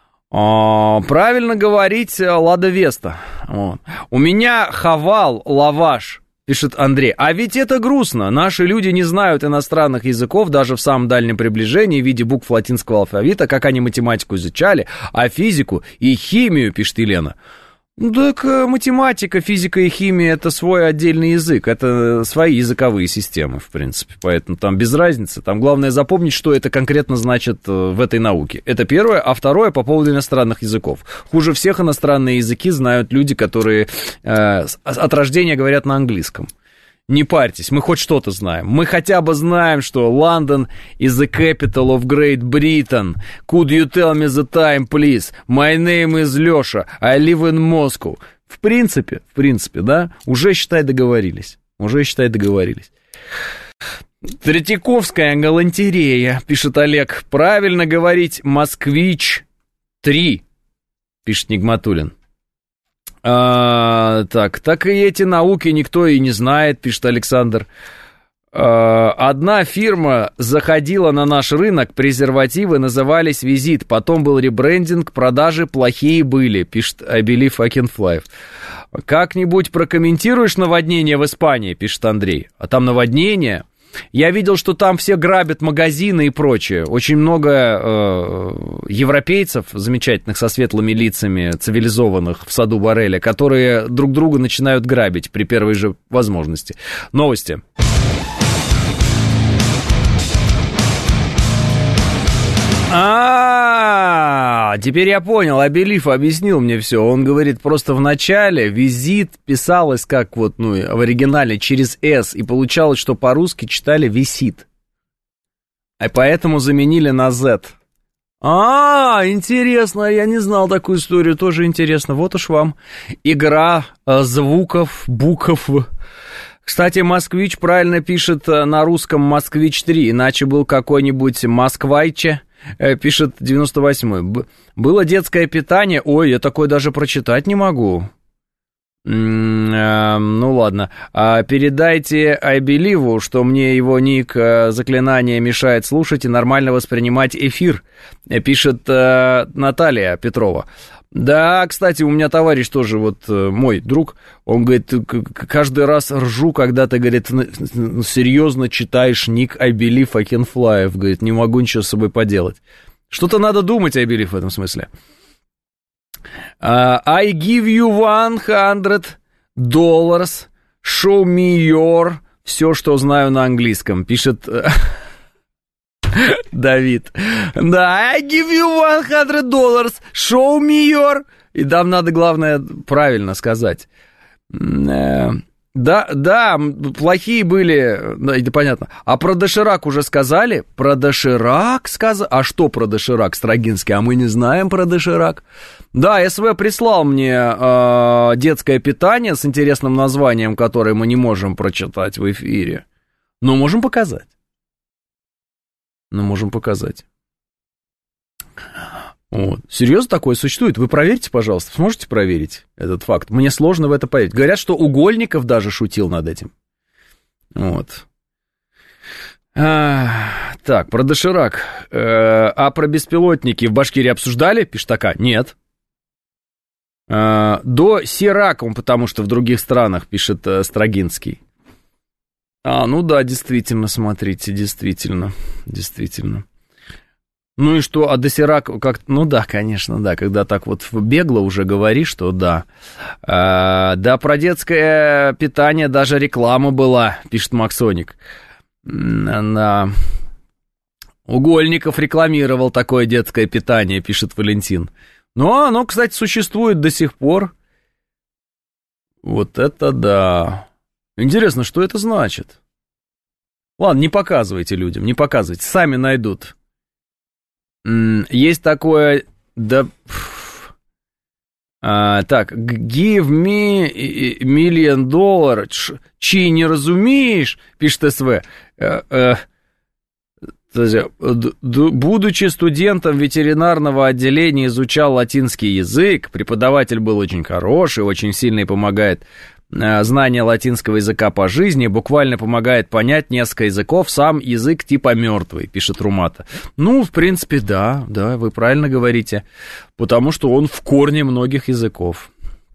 А, правильно говорить Лада Веста. Вот. У меня хавал лаваш, пишет Андрей. А ведь это грустно. Наши люди не знают иностранных языков даже в самом дальнем приближении в виде букв латинского алфавита, как они математику изучали, а физику и химию, пишет Елена. Ну так математика, физика и химия — это свой отдельный язык, это свои языковые системы, в принципе, поэтому там без разницы, там главное запомнить, что это конкретно значит в этой науке. Это первое, а второе по поводу иностранных языков. Хуже всех иностранные языки знают люди, которые э, от рождения говорят на английском. Не парьтесь, мы хоть что-то знаем. Мы хотя бы знаем, что London is the capital of Great Britain. Could you tell me the time, please? My name is Леша. I live in Moscow. В принципе, в принципе, да, уже, считай, договорились. Уже, считай, договорились. Третьяковская галантерея, пишет Олег. Правильно говорить «Москвич три», пишет Нигматуллин. А, так, так и эти науки никто и не знает, пишет Александр. А, одна фирма заходила на наш рынок, презервативы назывались «Визит», потом был ребрендинг, продажи плохие были, пишет I believe I can fly. Как-нибудь прокомментируешь наводнение в Испании, пишет Андрей. А там наводнение? Я видел, что там все грабят магазины и прочее. Очень много э, европейцев, замечательных, со светлыми лицами, цивилизованных в саду Борреля, которые друг друга начинают грабить при первой же возможности. Новости. А, теперь я понял, Абелиф объяснил мне все. Он говорит, просто в начале визит писалось как вот, ну, в оригинале через «с», и получалось, что по-русски читали «висит». А поэтому заменили на «з». А, интересно, я не знал такую историю, тоже интересно. Вот уж вам игра звуков, букв. Кстати, «Москвич» правильно пишет на русском «Москвич три», иначе был какой-нибудь «Москвайче». Пишет девяносто восьмой. Было детское питание. Ой, я такое даже прочитать не могу. Ну ладно. Передайте Айбеливу, что мне его ник заклинания мешает слушать и нормально воспринимать эфир. Пишет Наталья Петрова. Да, кстати, у меня товарищ тоже, вот мой друг, он говорит, каждый раз ржу, когда ты, говорит, серьезно читаешь ник I believe I can fly, говорит, не могу ничего с собой поделать. Что-то надо думать, I believe, в этом смысле. Uh, I give you one hundred dollars, show me your, все, что знаю на английском, пишет... Давид. Да, I give you one hundred dollars, show me your... И там надо, главное, правильно сказать. Да, да, плохие были, да, понятно. А про доширак уже сказали? Про доширак сказали? А что про доширак, Строгинский? А мы не знаем про доширак. Да, СВ прислал мне э, детское питание с интересным названием, которое мы не можем прочитать в эфире. Но можем показать. Но можем показать. Вот. Серьезно такое существует? Вы проверьте, пожалуйста. Сможете проверить этот факт? Мне сложно в это поверить. Говорят, что Угольников даже шутил над этим. Вот. А, так, про доширак. А, а про беспилотники в Башкирии обсуждали? Пишет такая. Нет. А, до Сираком, потому что в других странах, пишет Строгинский. А, ну да, действительно, смотрите, действительно, действительно. Ну и что, а до Сирак, как, ну да, конечно, да, когда так вот бегло уже говоришь, что да. А, да, про детское питание даже реклама была, пишет Максоник. Да. Угольников рекламировал такое детское питание, пишет Валентин. Ну, оно, кстати, существует до сих пор. Вот это да. Интересно, что это значит? Ладно, не показывайте людям, не показывайте, сами найдут. Есть такое... Да... А, так, give me million dollar, чи не разумеешь, пишет СВ. А, а, будучи студентом ветеринарного отделения, изучал латинский язык, преподаватель был очень хороший, очень сильно и помогает... Знание латинского языка по жизни буквально помогает понять несколько языков, сам язык типа мертвый, пишет Румата. Ну, в принципе, да, да, вы правильно говорите, потому что он в корне многих языков.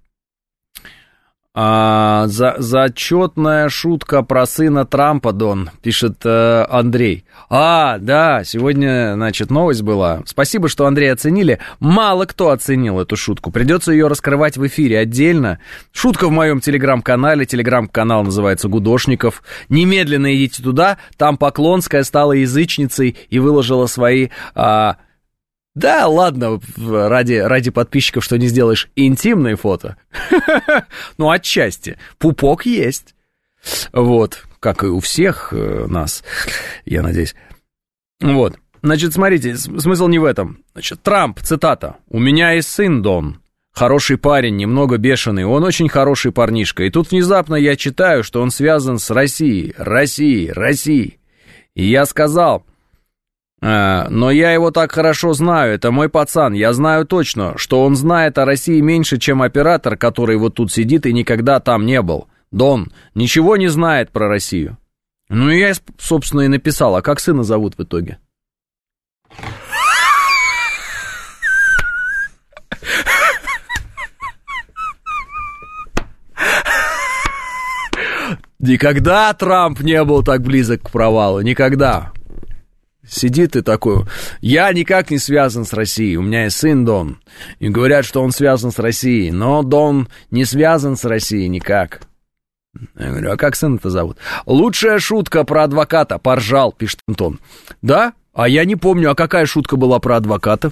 А, за, зачетная шутка про сына Трампа, Дон, пишет э, Андрей. А, да, сегодня, значит, новость была. Спасибо, что, Андрей, оценили. Мало кто оценил эту шутку. Придется ее раскрывать в эфире отдельно. Шутка в моем телеграм-канале. Телеграм-канал называется «Гудошников». Немедленно идите туда. Там Поклонская стала язычницей и выложила свои... А, да, ладно, ради, ради подписчиков, что не сделаешь интимные фото. Ну, отчасти. Пупок есть. Вот, как и у всех нас, я надеюсь. Вот, значит, смотрите, смысл не в этом. Значит, Трамп, цитата. «У меня есть сын, Дон. Хороший парень, немного бешеный. Он очень хороший парнишка. И тут внезапно я читаю, что он связан с Россией. Россией, Россией. И я сказал... А, но я его так хорошо знаю, это мой пацан, я знаю точно, что он знает о России меньше, чем оператор, который вот тут сидит и никогда там не был. Дон ничего не знает про Россию». Ну, я, собственно, и написал, а как сына зовут в итоге? Никогда Трамп не был так близок к провалу, никогда. Сидит и такой, я никак не связан с Россией, у меня есть сын Дон, и говорят, что он связан с Россией, но Дон не связан с Россией никак. Я говорю, а как сына-то зовут? Лучшая шутка про адвоката, поржал, пишет Антон. Да? А я не помню, а какая шутка была про адвоката?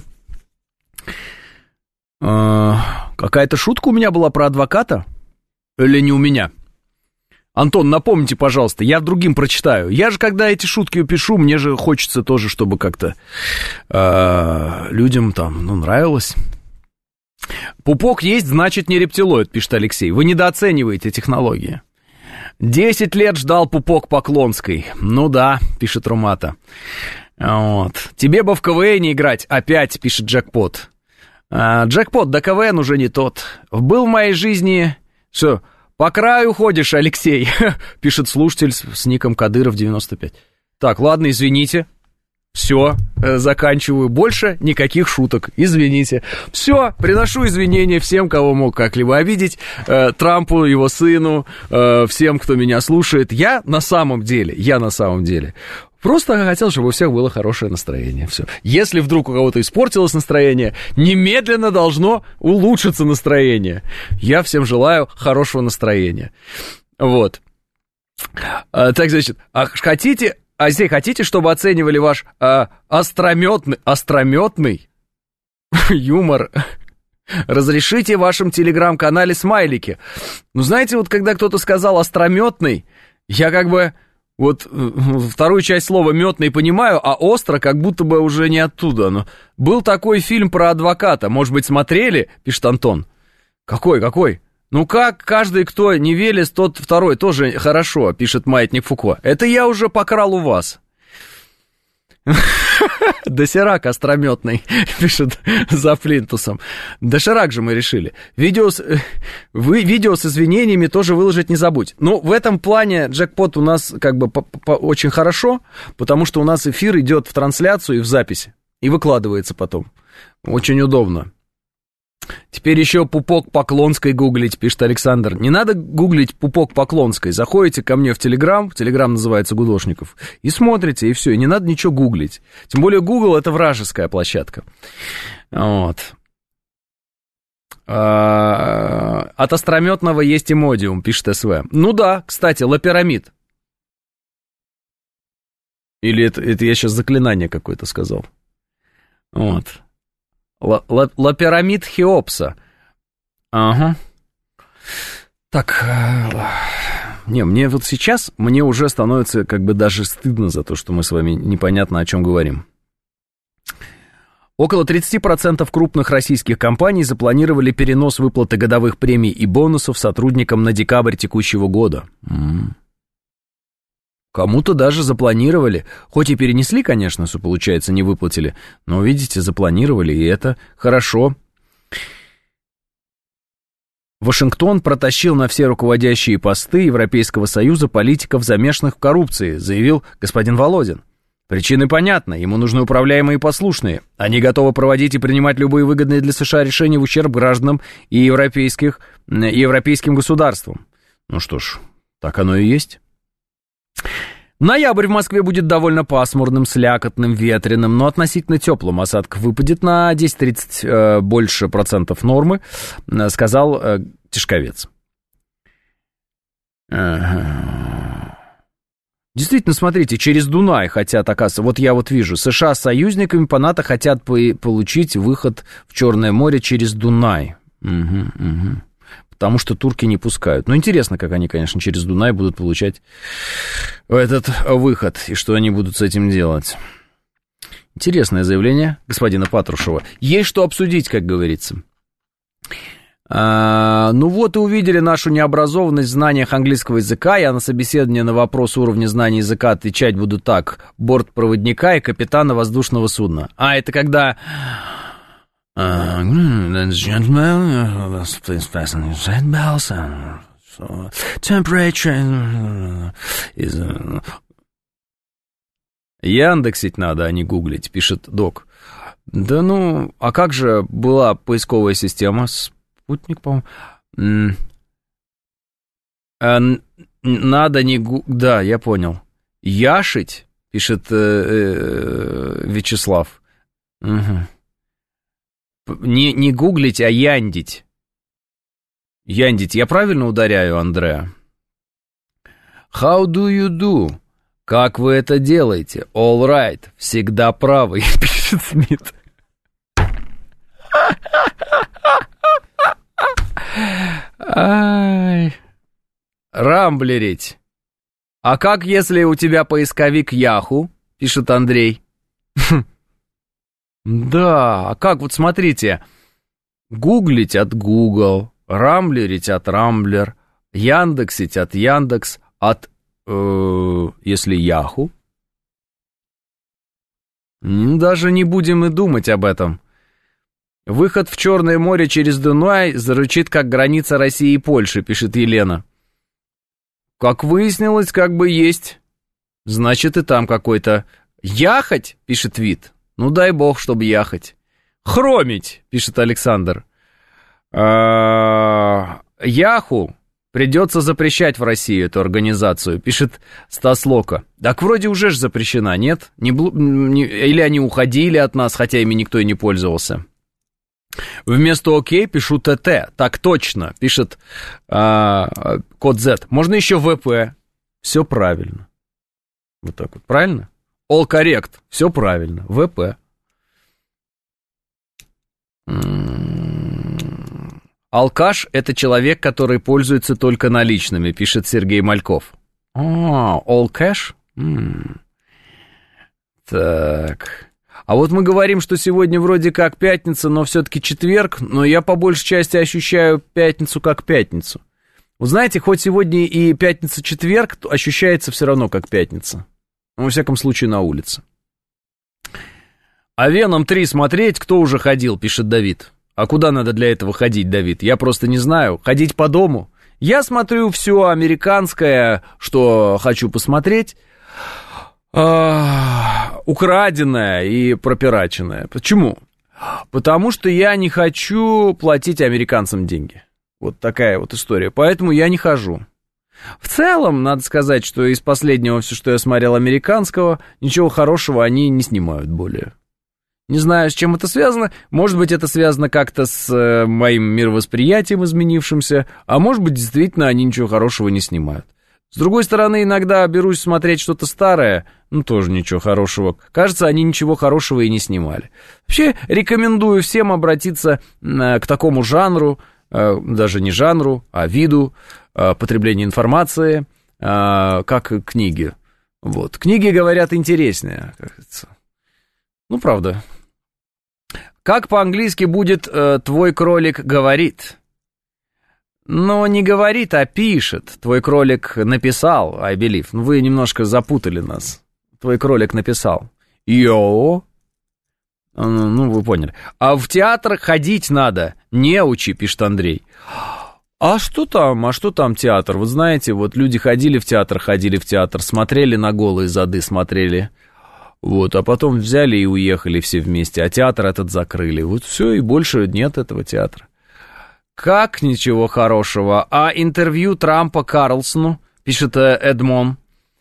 А, какая-то шутка у меня была про адвоката? Или не у меня? Антон, напомните, пожалуйста, я другим прочитаю. Я же, когда эти шутки пишу, мне же хочется тоже, чтобы как-то э, людям там, ну, нравилось. Пупок есть, значит, не рептилоид, пишет Алексей. Вы недооцениваете технологии. Десять лет ждал пупок Поклонской. Ну да, пишет Румата. Вот. Тебе бы в КВН играть опять, пишет Джекпот. А, Джекпот, да КВН уже не тот. Был в моей жизни... Что... По краю ходишь, Алексей, пишет слушатель с, с ником Кадыров девяносто пять. Так, ладно, извините. Все, э, заканчиваю. Больше никаких шуток. Извините. Все, приношу извинения всем, кого мог как-либо обидеть. Э, Трампу, его сыну, э, всем, кто меня слушает. Я на самом деле, я на самом деле... Просто хотел, чтобы у всех было хорошее настроение. Все. Если вдруг у кого-то испортилось настроение, немедленно должно улучшиться настроение. Я всем желаю хорошего настроения. Вот. А, так, значит, а хотите, Азей, хотите, чтобы оценивали ваш а, острометный, острометный юмор? Разрешите в вашем телеграм-канале смайлики. Ну, знаете, вот когда кто-то сказал острометный, я как бы... Вот вторую часть слова «мётный» понимаю, а «остро» как будто бы уже не оттуда. Но был такой фильм про адвоката. Может быть, смотрели? Пишет Антон. Какой, какой? Ну как, каждый, кто не Велес, тот второй. Тоже хорошо, пишет Маятник Фуко. Это я уже покрал у вас. Доширак острометный, пишет за плинтусом. Доширак же мы решили. Видео с, вы, видео с извинениями тоже выложить не забудь. Ну, в этом плане Джекпот у нас как бы по, по, очень хорошо, потому что у нас эфир идет в трансляцию и в записи, и выкладывается потом. Очень удобно. Теперь еще пупок Поклонской гуглить, пишет Александр. Не надо гуглить пупок Поклонской. Заходите ко мне в Телеграм, Телеграм называется Гудошников, и смотрите, и все, и не надо ничего гуглить. Тем более Google — это вражеская площадка. Вот. А, от острометного есть эмодиум, пишет СВ. Ну да, кстати, лапирамид. Или это, это я сейчас заклинание какое-то сказал. Вот. Лапирамид Хеопса. Ага. Так, не, мне вот сейчас, мне уже становится как бы даже стыдно за то, что мы с вами непонятно о чем говорим. Около тридцать процентов крупных российских компаний запланировали перенос выплаты годовых премий и бонусов сотрудникам на декабрь текущего года. М-м. Кому-то даже запланировали, хоть и перенесли, конечно, что получается, не выплатили, но, видите, запланировали, и это хорошо. Вашингтон протащил на все руководящие посты Европейского Союза политиков, замешанных в коррупции, заявил господин Володин. Причины понятны, ему нужны управляемые и послушные. Они готовы проводить и принимать любые выгодные для США решения в ущерб гражданам и, европейских, и европейским государствам. Ну что ж, так оно и есть. Ноябрь в Москве будет довольно пасмурным, слякотным, ветреным, но относительно теплым. Осадков выпадет на десять-тридцать э, больше процентов нормы, э, сказал э, Тишковец. Ага. Действительно, смотрите, через Дунай хотят, оказывается, вот я вот вижу, США с союзниками по НАТО хотят по- получить выход в Черное море через Дунай. Угу, угу. Потому что турки не пускают. Ну, интересно, как они, конечно, через Дунай будут получать этот выход, и что они будут с этим делать. Интересное заявление господина Патрушева. Есть что обсудить, как говорится. А, ну вот и увидели нашу необразованность в знаниях английского языка. Я на собеседовании на вопрос уровня знаний языка отвечать буду так. Бортпроводника и капитана воздушного судна. А, это когда... Uh, ladies and gentlemen, please fasten your seatbelts. So, temperature is... Яндексить надо, а не гуглить, пишет док. Да ну, а как же была поисковая система? Спутник, по-моему. надо не... Гу... Да, я понял. Яшить, пишет э, э, Вячеслав. Угу. Не, не гуглить, а яндить. Яндить. Я правильно ударяю, Андреа? How do you do? Как вы это делаете? All right. Всегда правый, пишет Смит. Ай. Рамблерить. А как, если у тебя поисковик Яху? Пишет Андрей. Да, а как, вот смотрите. Гуглить от Google, рамблерить от Рамблер, яндексить от Яндекс, от, э, если Яху. Даже не будем и думать об этом. Выход в Черное море через Дунай зарычит, как граница России и Польши, пишет Елена. Как выяснилось, как бы есть. Значит, и там какой-то... Яхать, пишет Вит. Ну, дай бог, чтобы яхать. Хромить, пишет Александр. А-а-а, Яху придется запрещать в России, эту организацию, пишет Стас Лока. Так вроде уже ж запрещена, нет? Не блу... не... Или они уходили от нас, хотя ими никто и не пользовался. Вместо ОК пишу ТТ. Так точно, пишет а, код Z. Можно еще ВП. Все правильно. Вот так вот. Правильно? All correct. Все правильно. ВП. Алкаш — это человек, который пользуется только наличными, пишет Сергей Мальков. А, all cash? М-м. Так... А вот мы говорим, что сегодня вроде как пятница, но все-таки четверг, но я по большей части ощущаю пятницу как пятницу. Вы знаете, хоть сегодня и пятница-четверг, то ощущается все равно как пятница. Ну, во всяком случае, на улице. А Веном три смотреть, кто уже ходил, пишет Давид. А куда надо для этого ходить, Давид? Я просто не знаю. Ходить по дому? Я смотрю все американское, что хочу посмотреть. А, украденное и пропираченное. Почему? Потому что я не хочу платить американцам деньги. Вот такая вот история. Поэтому я не хожу. В целом, надо сказать, что из последнего, все, что я смотрел американского, ничего хорошего они не снимают более. Не знаю, с чем это связано. Может быть, это связано как-то с э, моим мировосприятием изменившимся, а может быть, действительно, они ничего хорошего не снимают. С другой стороны, иногда берусь смотреть что-то старое, ну, тоже ничего хорошего. Кажется, они ничего хорошего и не снимали. Вообще, рекомендую всем обратиться э, к такому жанру, э, даже не жанру, а виду э, потребления информации, э, как книги. Вот. Книги, говорят, интереснее, как говорится. Ну, правда. Как по-английски будет э, «твой кролик говорит»? Но не говорит, а пишет. Твой кролик написал, I believe. Ну, вы немножко запутали нас. Твой кролик написал. Йо. Ну, вы поняли. А в театр ходить надо. Не учи, пишет Андрей. А что там? А что там театр? Вы знаете, вот люди ходили в театр, ходили в театр, смотрели на голые зады, смотрели. Вот, а потом взяли и уехали все вместе. А театр этот закрыли. Вот все, и больше нет этого театра. Как ничего хорошего. А интервью Трампа Карлсону, пишет Эдмон.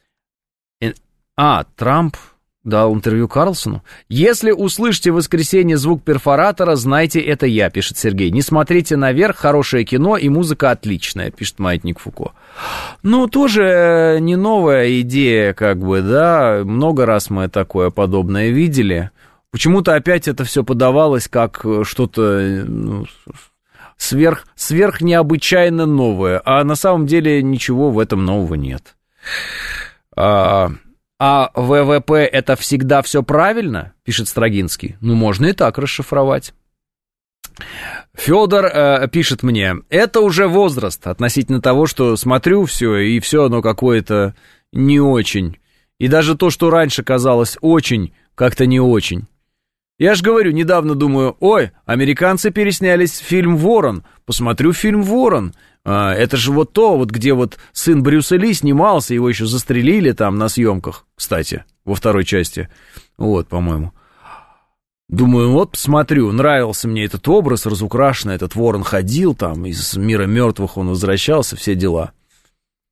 А, Трамп дал интервью Карлсону. Если услышите в воскресенье звук перфоратора, знайте, это я, пишет Сергей. Не смотрите наверх, хорошее кино и музыка отличная, пишет Маятник Фуко. Ну, тоже не новая идея, как бы, да. Много раз мы такое подобное видели. Почему-то опять это все подавалось как что-то... Ну, Сверх, сверх необычайно новое, а на самом деле ничего в этом нового нет. А, а ВВП это всегда все правильно, пишет Строгинский. Ну, можно и так расшифровать. Федор э, пишет мне, это уже возраст относительно того, что смотрю все, и все оно какое-то не очень. И даже то, что раньше казалось очень, как-то не очень. Я же говорю, недавно думаю, ой, американцы переснялись фильм «Ворон», посмотрю фильм «Ворон». А, это же вот то, вот где вот сын Брюса Ли снимался, его еще застрелили там на съемках, кстати, во второй части, вот, по-моему. Думаю, вот посмотрю, нравился мне этот образ разукрашенный, этот ворон ходил там, из мира мертвых он возвращался, все дела.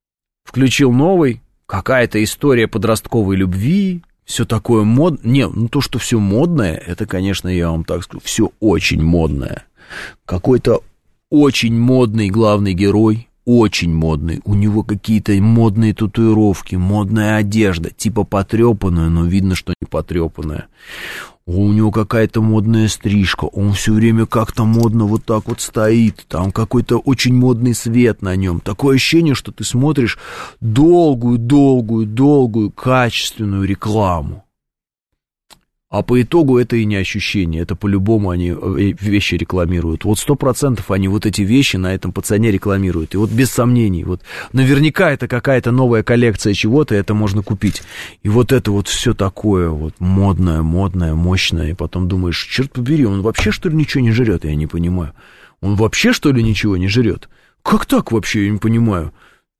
Включил новый, какая-то история подростковой любви, все такое модное. Не, ну то, что все модное, это, конечно, я вам так скажу, все очень модное. Какой-то очень модный главный герой, очень модный. У него какие-то модные татуировки, модная одежда, типа потрепанная, но видно, что не потрепанная. У него какая-то модная стрижка, он все время как-то модно вот так вот стоит, там какой-то очень модный свет на нем. Такое ощущение, что ты смотришь долгую, долгую, долгую, качественную рекламу. А по итогу это и не ощущение, это по-любому они вещи рекламируют. Вот сто процентов они вот эти вещи на этом пацане рекламируют. И вот без сомнений, вот наверняка это какая-то новая коллекция чего-то, это можно купить. И вот это вот все такое вот модное, модное, мощное. И потом думаешь, черт побери, он вообще что ли ничего не жрет? Я не понимаю. Он вообще что ли ничего не жрет? Как так вообще, я не понимаю.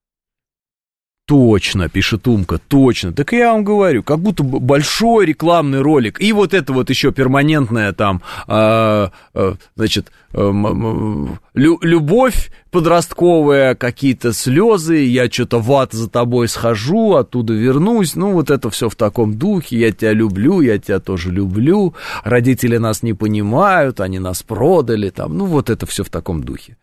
Точно, пишет Умка, точно. Так я вам говорю, как будто большой рекламный ролик. И вот это вот еще перманентная там, э, э, значит, э, лю- любовь подростковая, какие-то слезы, я что-то в ад за тобой схожу, оттуда вернусь. Ну, вот это все в таком духе. Я тебя люблю, я тебя тоже люблю. Родители нас не понимают, они нас продали. Там. Ну, вот это все в таком духе.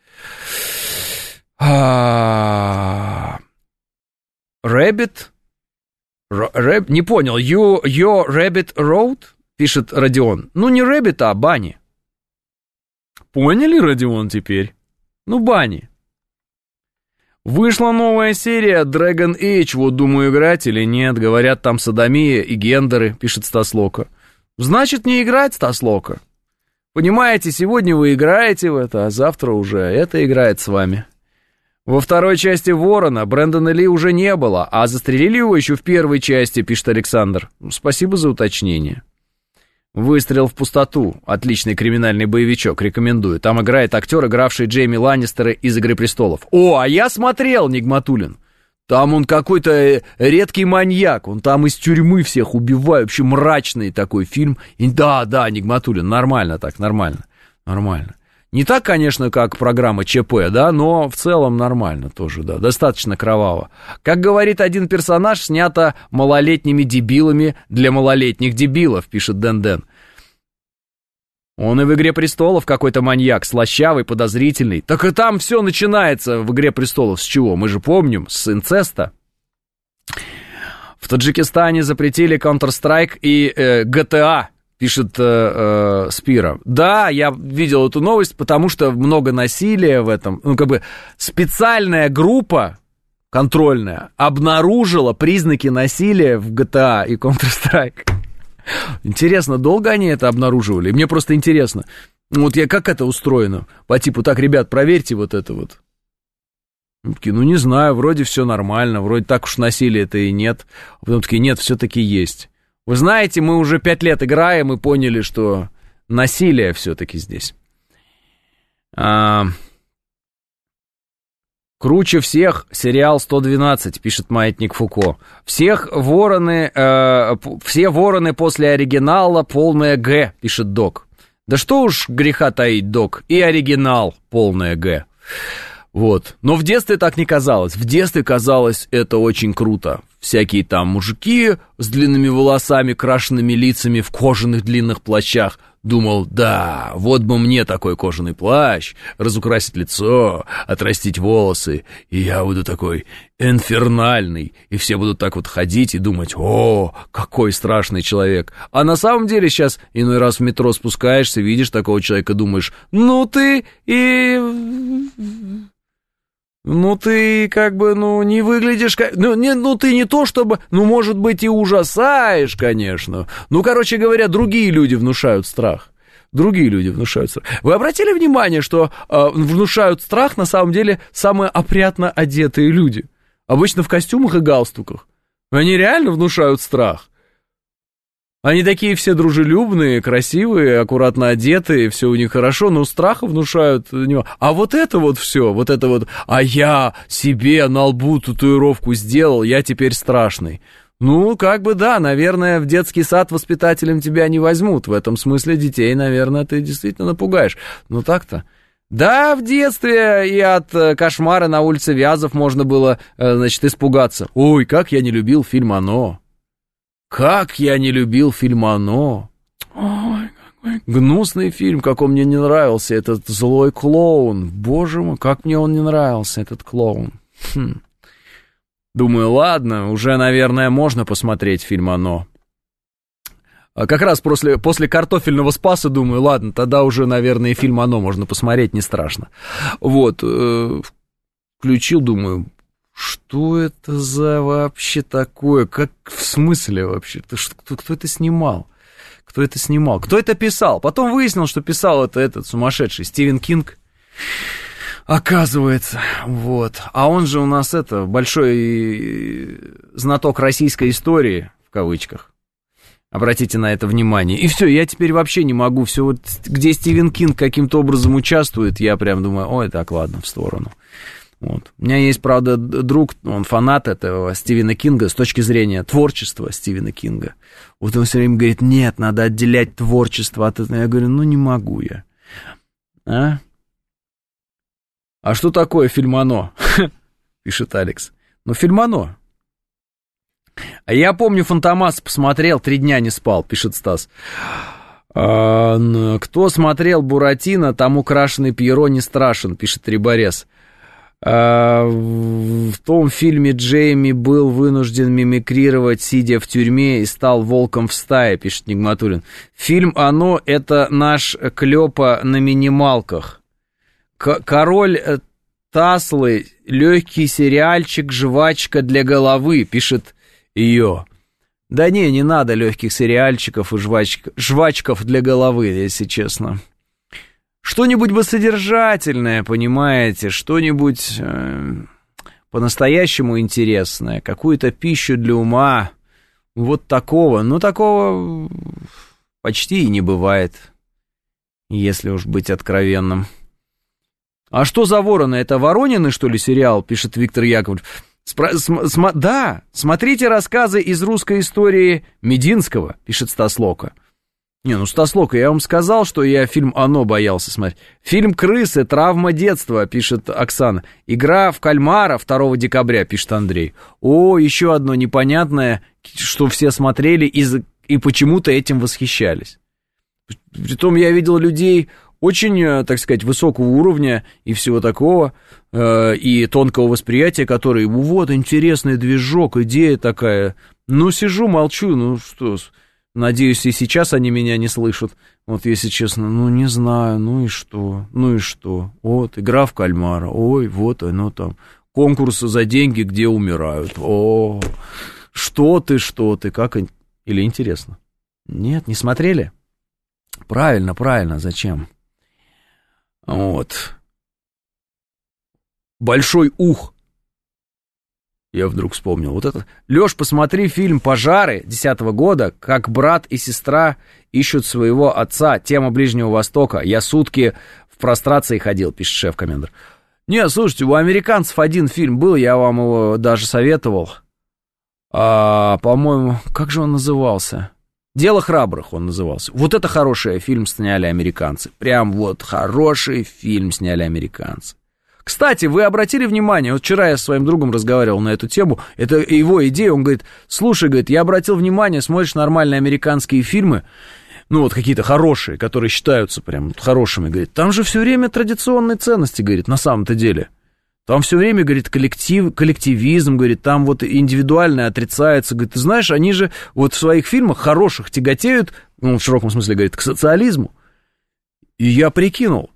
А... Rabbit? Рэб... Не понял. You, your Rabbit Road? Пишет Родион. Ну, не Rabbit, а Банни. Поняли, Родион, теперь? Ну, Банни. Вышла новая серия Dragon Age. Вот думаю, играть или нет. Говорят, там содомия и гендеры, пишет Стаслока. Значит, не играть, Стаслока. Понимаете, сегодня вы играете в это, а завтра уже это играет с вами. Во второй части «Ворона» Брэндона Ли уже не было, а застрелили его еще в первой части, пишет Александр. Спасибо за уточнение. «Выстрел в пустоту». Отличный криминальный боевичок, рекомендую. Там играет актер, игравший Джейми Ланнистера из «Игры престолов». О, а я смотрел, Нигматуллин. Там он какой-то редкий маньяк, он там из тюрьмы всех убивает, вообще мрачный такой фильм. И да, да, Нигматуллин, нормально так, нормально, нормально. Не так, конечно, как программа ЧП, да, но в целом нормально тоже, да, достаточно кроваво. Как говорит один персонаж, снято малолетними дебилами для малолетних дебилов, пишет Дэн-Дэн. Он и в «Игре престолов» какой-то маньяк, слащавый, подозрительный. Так и там все начинается в «Игре престолов» с чего? Мы же помним, с инцеста. В Таджикистане запретили Counter-Strike и э, джи ти эй. Пишет э, э, Спира. Да, я видел эту новость, потому что много насилия в этом. Ну, как бы специальная группа контрольная обнаружила признаки насилия в джи ти эй и Counter-Strike. Интересно, долго они это обнаруживали? Мне просто интересно. Вот я, как это устроено? По типу, так, ребят, проверьте вот это вот. Ну, не знаю, вроде все нормально, вроде так уж насилия-то и нет. А потом такие, нет, все-таки есть. Вы знаете, мы уже пять лет играем и поняли, что насилие все-таки здесь. А... Круче всех сериал сто двенадцать, пишет Маятник Фуко. Всех вороны, э, все вороны после оригинала полное Г, пишет Док. Да что уж греха таить, Док, и оригинал полное Г. Вот. Но в детстве так не казалось. В детстве казалось это очень круто. Всякие там мужики с длинными волосами, крашенными лицами в кожаных длинных плащах. Думал, да, вот бы мне такой кожаный плащ, разукрасить лицо, отрастить волосы, и я буду такой инфернальный, и все будут так вот ходить и думать, о, какой страшный человек. А на самом деле сейчас иной раз в метро спускаешься, видишь такого человека, думаешь, ну ты и... Ну, ты как бы, ну, не выглядишь как... Ну, не, ну, ты не то чтобы... Ну, может быть, и ужасаешь, конечно. Ну, короче говоря, другие люди внушают страх. Другие люди внушают страх. Вы обратили внимание, что э, внушают страх, на самом деле, самые опрятно одетые люди? Обычно в костюмах и галстуках. Они реально внушают страх. Они такие все дружелюбные, красивые, аккуратно одетые, все у них хорошо, но страха внушают. А вот это вот все, вот это вот, а я себе на лбу татуировку сделал, я теперь страшный. Ну, как бы да, наверное, в детский сад воспитателем тебя не возьмут. В этом смысле детей, наверное, ты действительно напугаешь. Но так-то, Да, в детстве и от кошмара на улице Вязов можно было, значит, испугаться. Ой, как я не любил фильм «Оно». Как я не любил фильм «Оно». Ой, какой гнусный фильм, как он мне не нравился, этот злой клоун. Боже мой, как мне он не нравился, этот клоун. Хм. Думаю, ладно, уже, наверное, можно посмотреть фильм «Оно». Как раз после, после «Картофельного спаса» думаю, ладно, тогда уже, наверное, и фильм «Оно» можно посмотреть, не страшно. Вот, э, включил, думаю, что это за вообще такое? Как, в смысле вообще? Кто, кто это снимал? Кто это снимал? Кто это писал? Потом выяснил, что писал это этот сумасшедший Стивен Кинг. Оказывается, вот. А он же у нас это, большой знаток российской истории, в кавычках. Обратите на это внимание. И все, я теперь вообще не могу. Все вот, где Стивен Кинг каким-то образом участвует, я прям думаю, ой, так, ладно, в сторону. Вот. У меня есть, правда, друг, он фанат этого Стивена Кинга с точки зрения творчества Стивена Кинга. Вот он все время говорит, нет, надо отделять творчество от этого. Я говорю, ну не могу я. А? А что такое фильм «Оно»? Пишет Алекс. Ну, фильм «Оно». А я помню, «Фантомас» посмотрел, три дня не спал, пишет Стас. А, кто смотрел «Буратино», тому крашеный Пьеро не страшен, пишет Риборез. А, в том фильме Джейми был вынужден мимикрировать, сидя в тюрьме, и стал волком в стае, пишет Нигматуллин. Фильм «Оно» — это наш Клёпа на минималках. К- король Таслы, легкий сериальчик, жвачка для головы, пишет ее. Да не, не надо легких сериальчиков и жвачк... жвачков для головы, если честно. Что-нибудь бы содержательное, понимаете, что-нибудь э, по-настоящему интересное, какую-то пищу для ума, вот такого. Ну, такого почти и не бывает, если уж быть откровенным. А что за вороны? Это Воронины, что ли, сериал, пишет Виктор Яковлев. Спро- см- см- да, смотрите рассказы из русской истории Мединского, пишет Стас Лока. Не, ну, Стас Лока, я вам сказал, что я фильм «Оно» боялся смотреть. Фильм «Крысы. Травма детства», пишет Оксана. Игра в кальмара второго декабря, пишет Андрей. О, еще одно непонятное, что все смотрели и, и почему-то этим восхищались. Притом я видел людей очень, так сказать, высокого уровня и всего такого, э, и тонкого восприятия, которые, вот, интересный движок, идея такая. Ну, сижу, молчу, ну, что, надеюсь, и сейчас они меня не слышат. Вот, если честно, ну, не знаю, ну и что, ну и что. Вот, игра в кальмара, ой, вот оно там, конкурс за деньги, где умирают. О, что ты, что ты, как, или интересно? Нет, не смотрели? Правильно, правильно, зачем? Вот. Большой ух. Я вдруг вспомнил. Вот это. Лёш, посмотри фильм «Пожары» десятого года, как брат и сестра ищут своего отца. Тема Ближнего Востока. Я сутки в прострации ходил, пишет шеф-комендор. Не, слушайте, у американцев один фильм был, я вам его даже советовал. А, по-моему, как же он назывался? «Дело храбрых» он назывался. Вот это хороший фильм сняли американцы. Прям вот хороший фильм сняли американцы. Кстати, вы обратили внимание, вот вчера я с своим другом разговаривал на эту тему, это его идея, он говорит, слушай, говорит, я обратил внимание, смотришь нормальные американские фильмы, ну вот какие-то хорошие, которые считаются прям хорошими, говорит, там же все время традиционные ценности, говорит, на самом-то деле. Там все время, говорит, коллектив, коллективизм, говорит, там вот индивидуальное отрицается. Говорит, ты знаешь, они же вот в своих фильмах хороших тяготеют, ну, в широком смысле, говорит, к социализму. И я прикинул,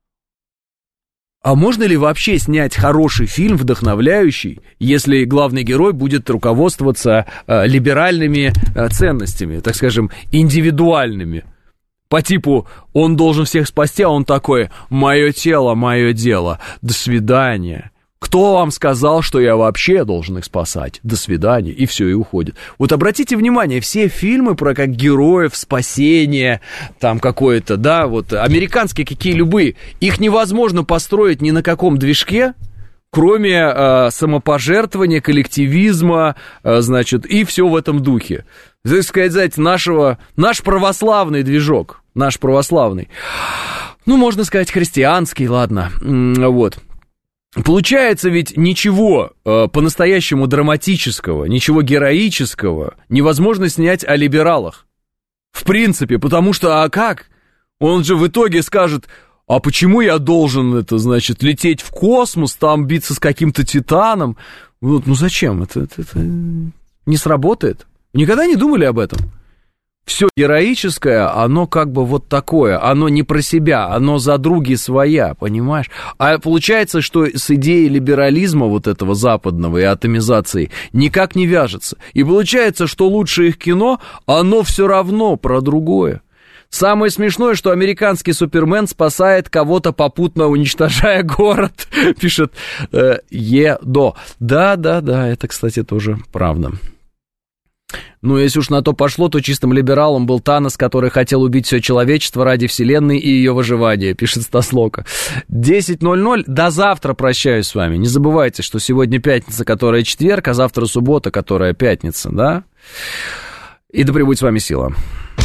а можно ли вообще снять хороший фильм, вдохновляющий, если главный герой будет руководствоваться э, либеральными э, ценностями, так скажем, индивидуальными? По типу, он должен всех спасти, а он такой, мое тело, мое дело, до свидания. Кто вам сказал, что я вообще должен их спасать? До свидания, и все, и уходит. Вот обратите внимание, все фильмы про как героев, спасение, там какое-то, да, вот, американские какие любые, их невозможно построить ни на каком движке, кроме э, самопожертвования, коллективизма, э, значит, и все в этом духе. Так сказать, нашего, наш православный движок, наш православный. ну, можно сказать, христианский, ладно, вот. Получается ведь ничего э, по-настоящему драматического, ничего героического невозможно снять о либералах. В принципе, потому что, а как? Он же в итоге скажет, а почему я должен, это, значит, лететь в космос, там биться с каким-то титаном? Вот, ну зачем? Это, это, это не сработает. Никогда не думали об этом? Все героическое, оно как бы вот такое, оно не про себя, оно за други своя, понимаешь? А получается, что с идеей либерализма вот этого западного и атомизации никак не вяжется. И получается, что лучшее их кино, оно все равно про другое. Самое смешное, что американский Супермен спасает кого-то, попутно уничтожая город, пишет э, Едо. Да-да-да, это, кстати, тоже правда. Ну, если уж на то пошло, то чистым либералом был Танос, который хотел убить все человечество ради вселенной и ее выживания, пишет Стас Лока. десять ноль ноль, до завтра прощаюсь с вами. Не забывайте, что сегодня пятница, которая четверг, а завтра суббота, которая пятница, да? И да пребудет с вами сила.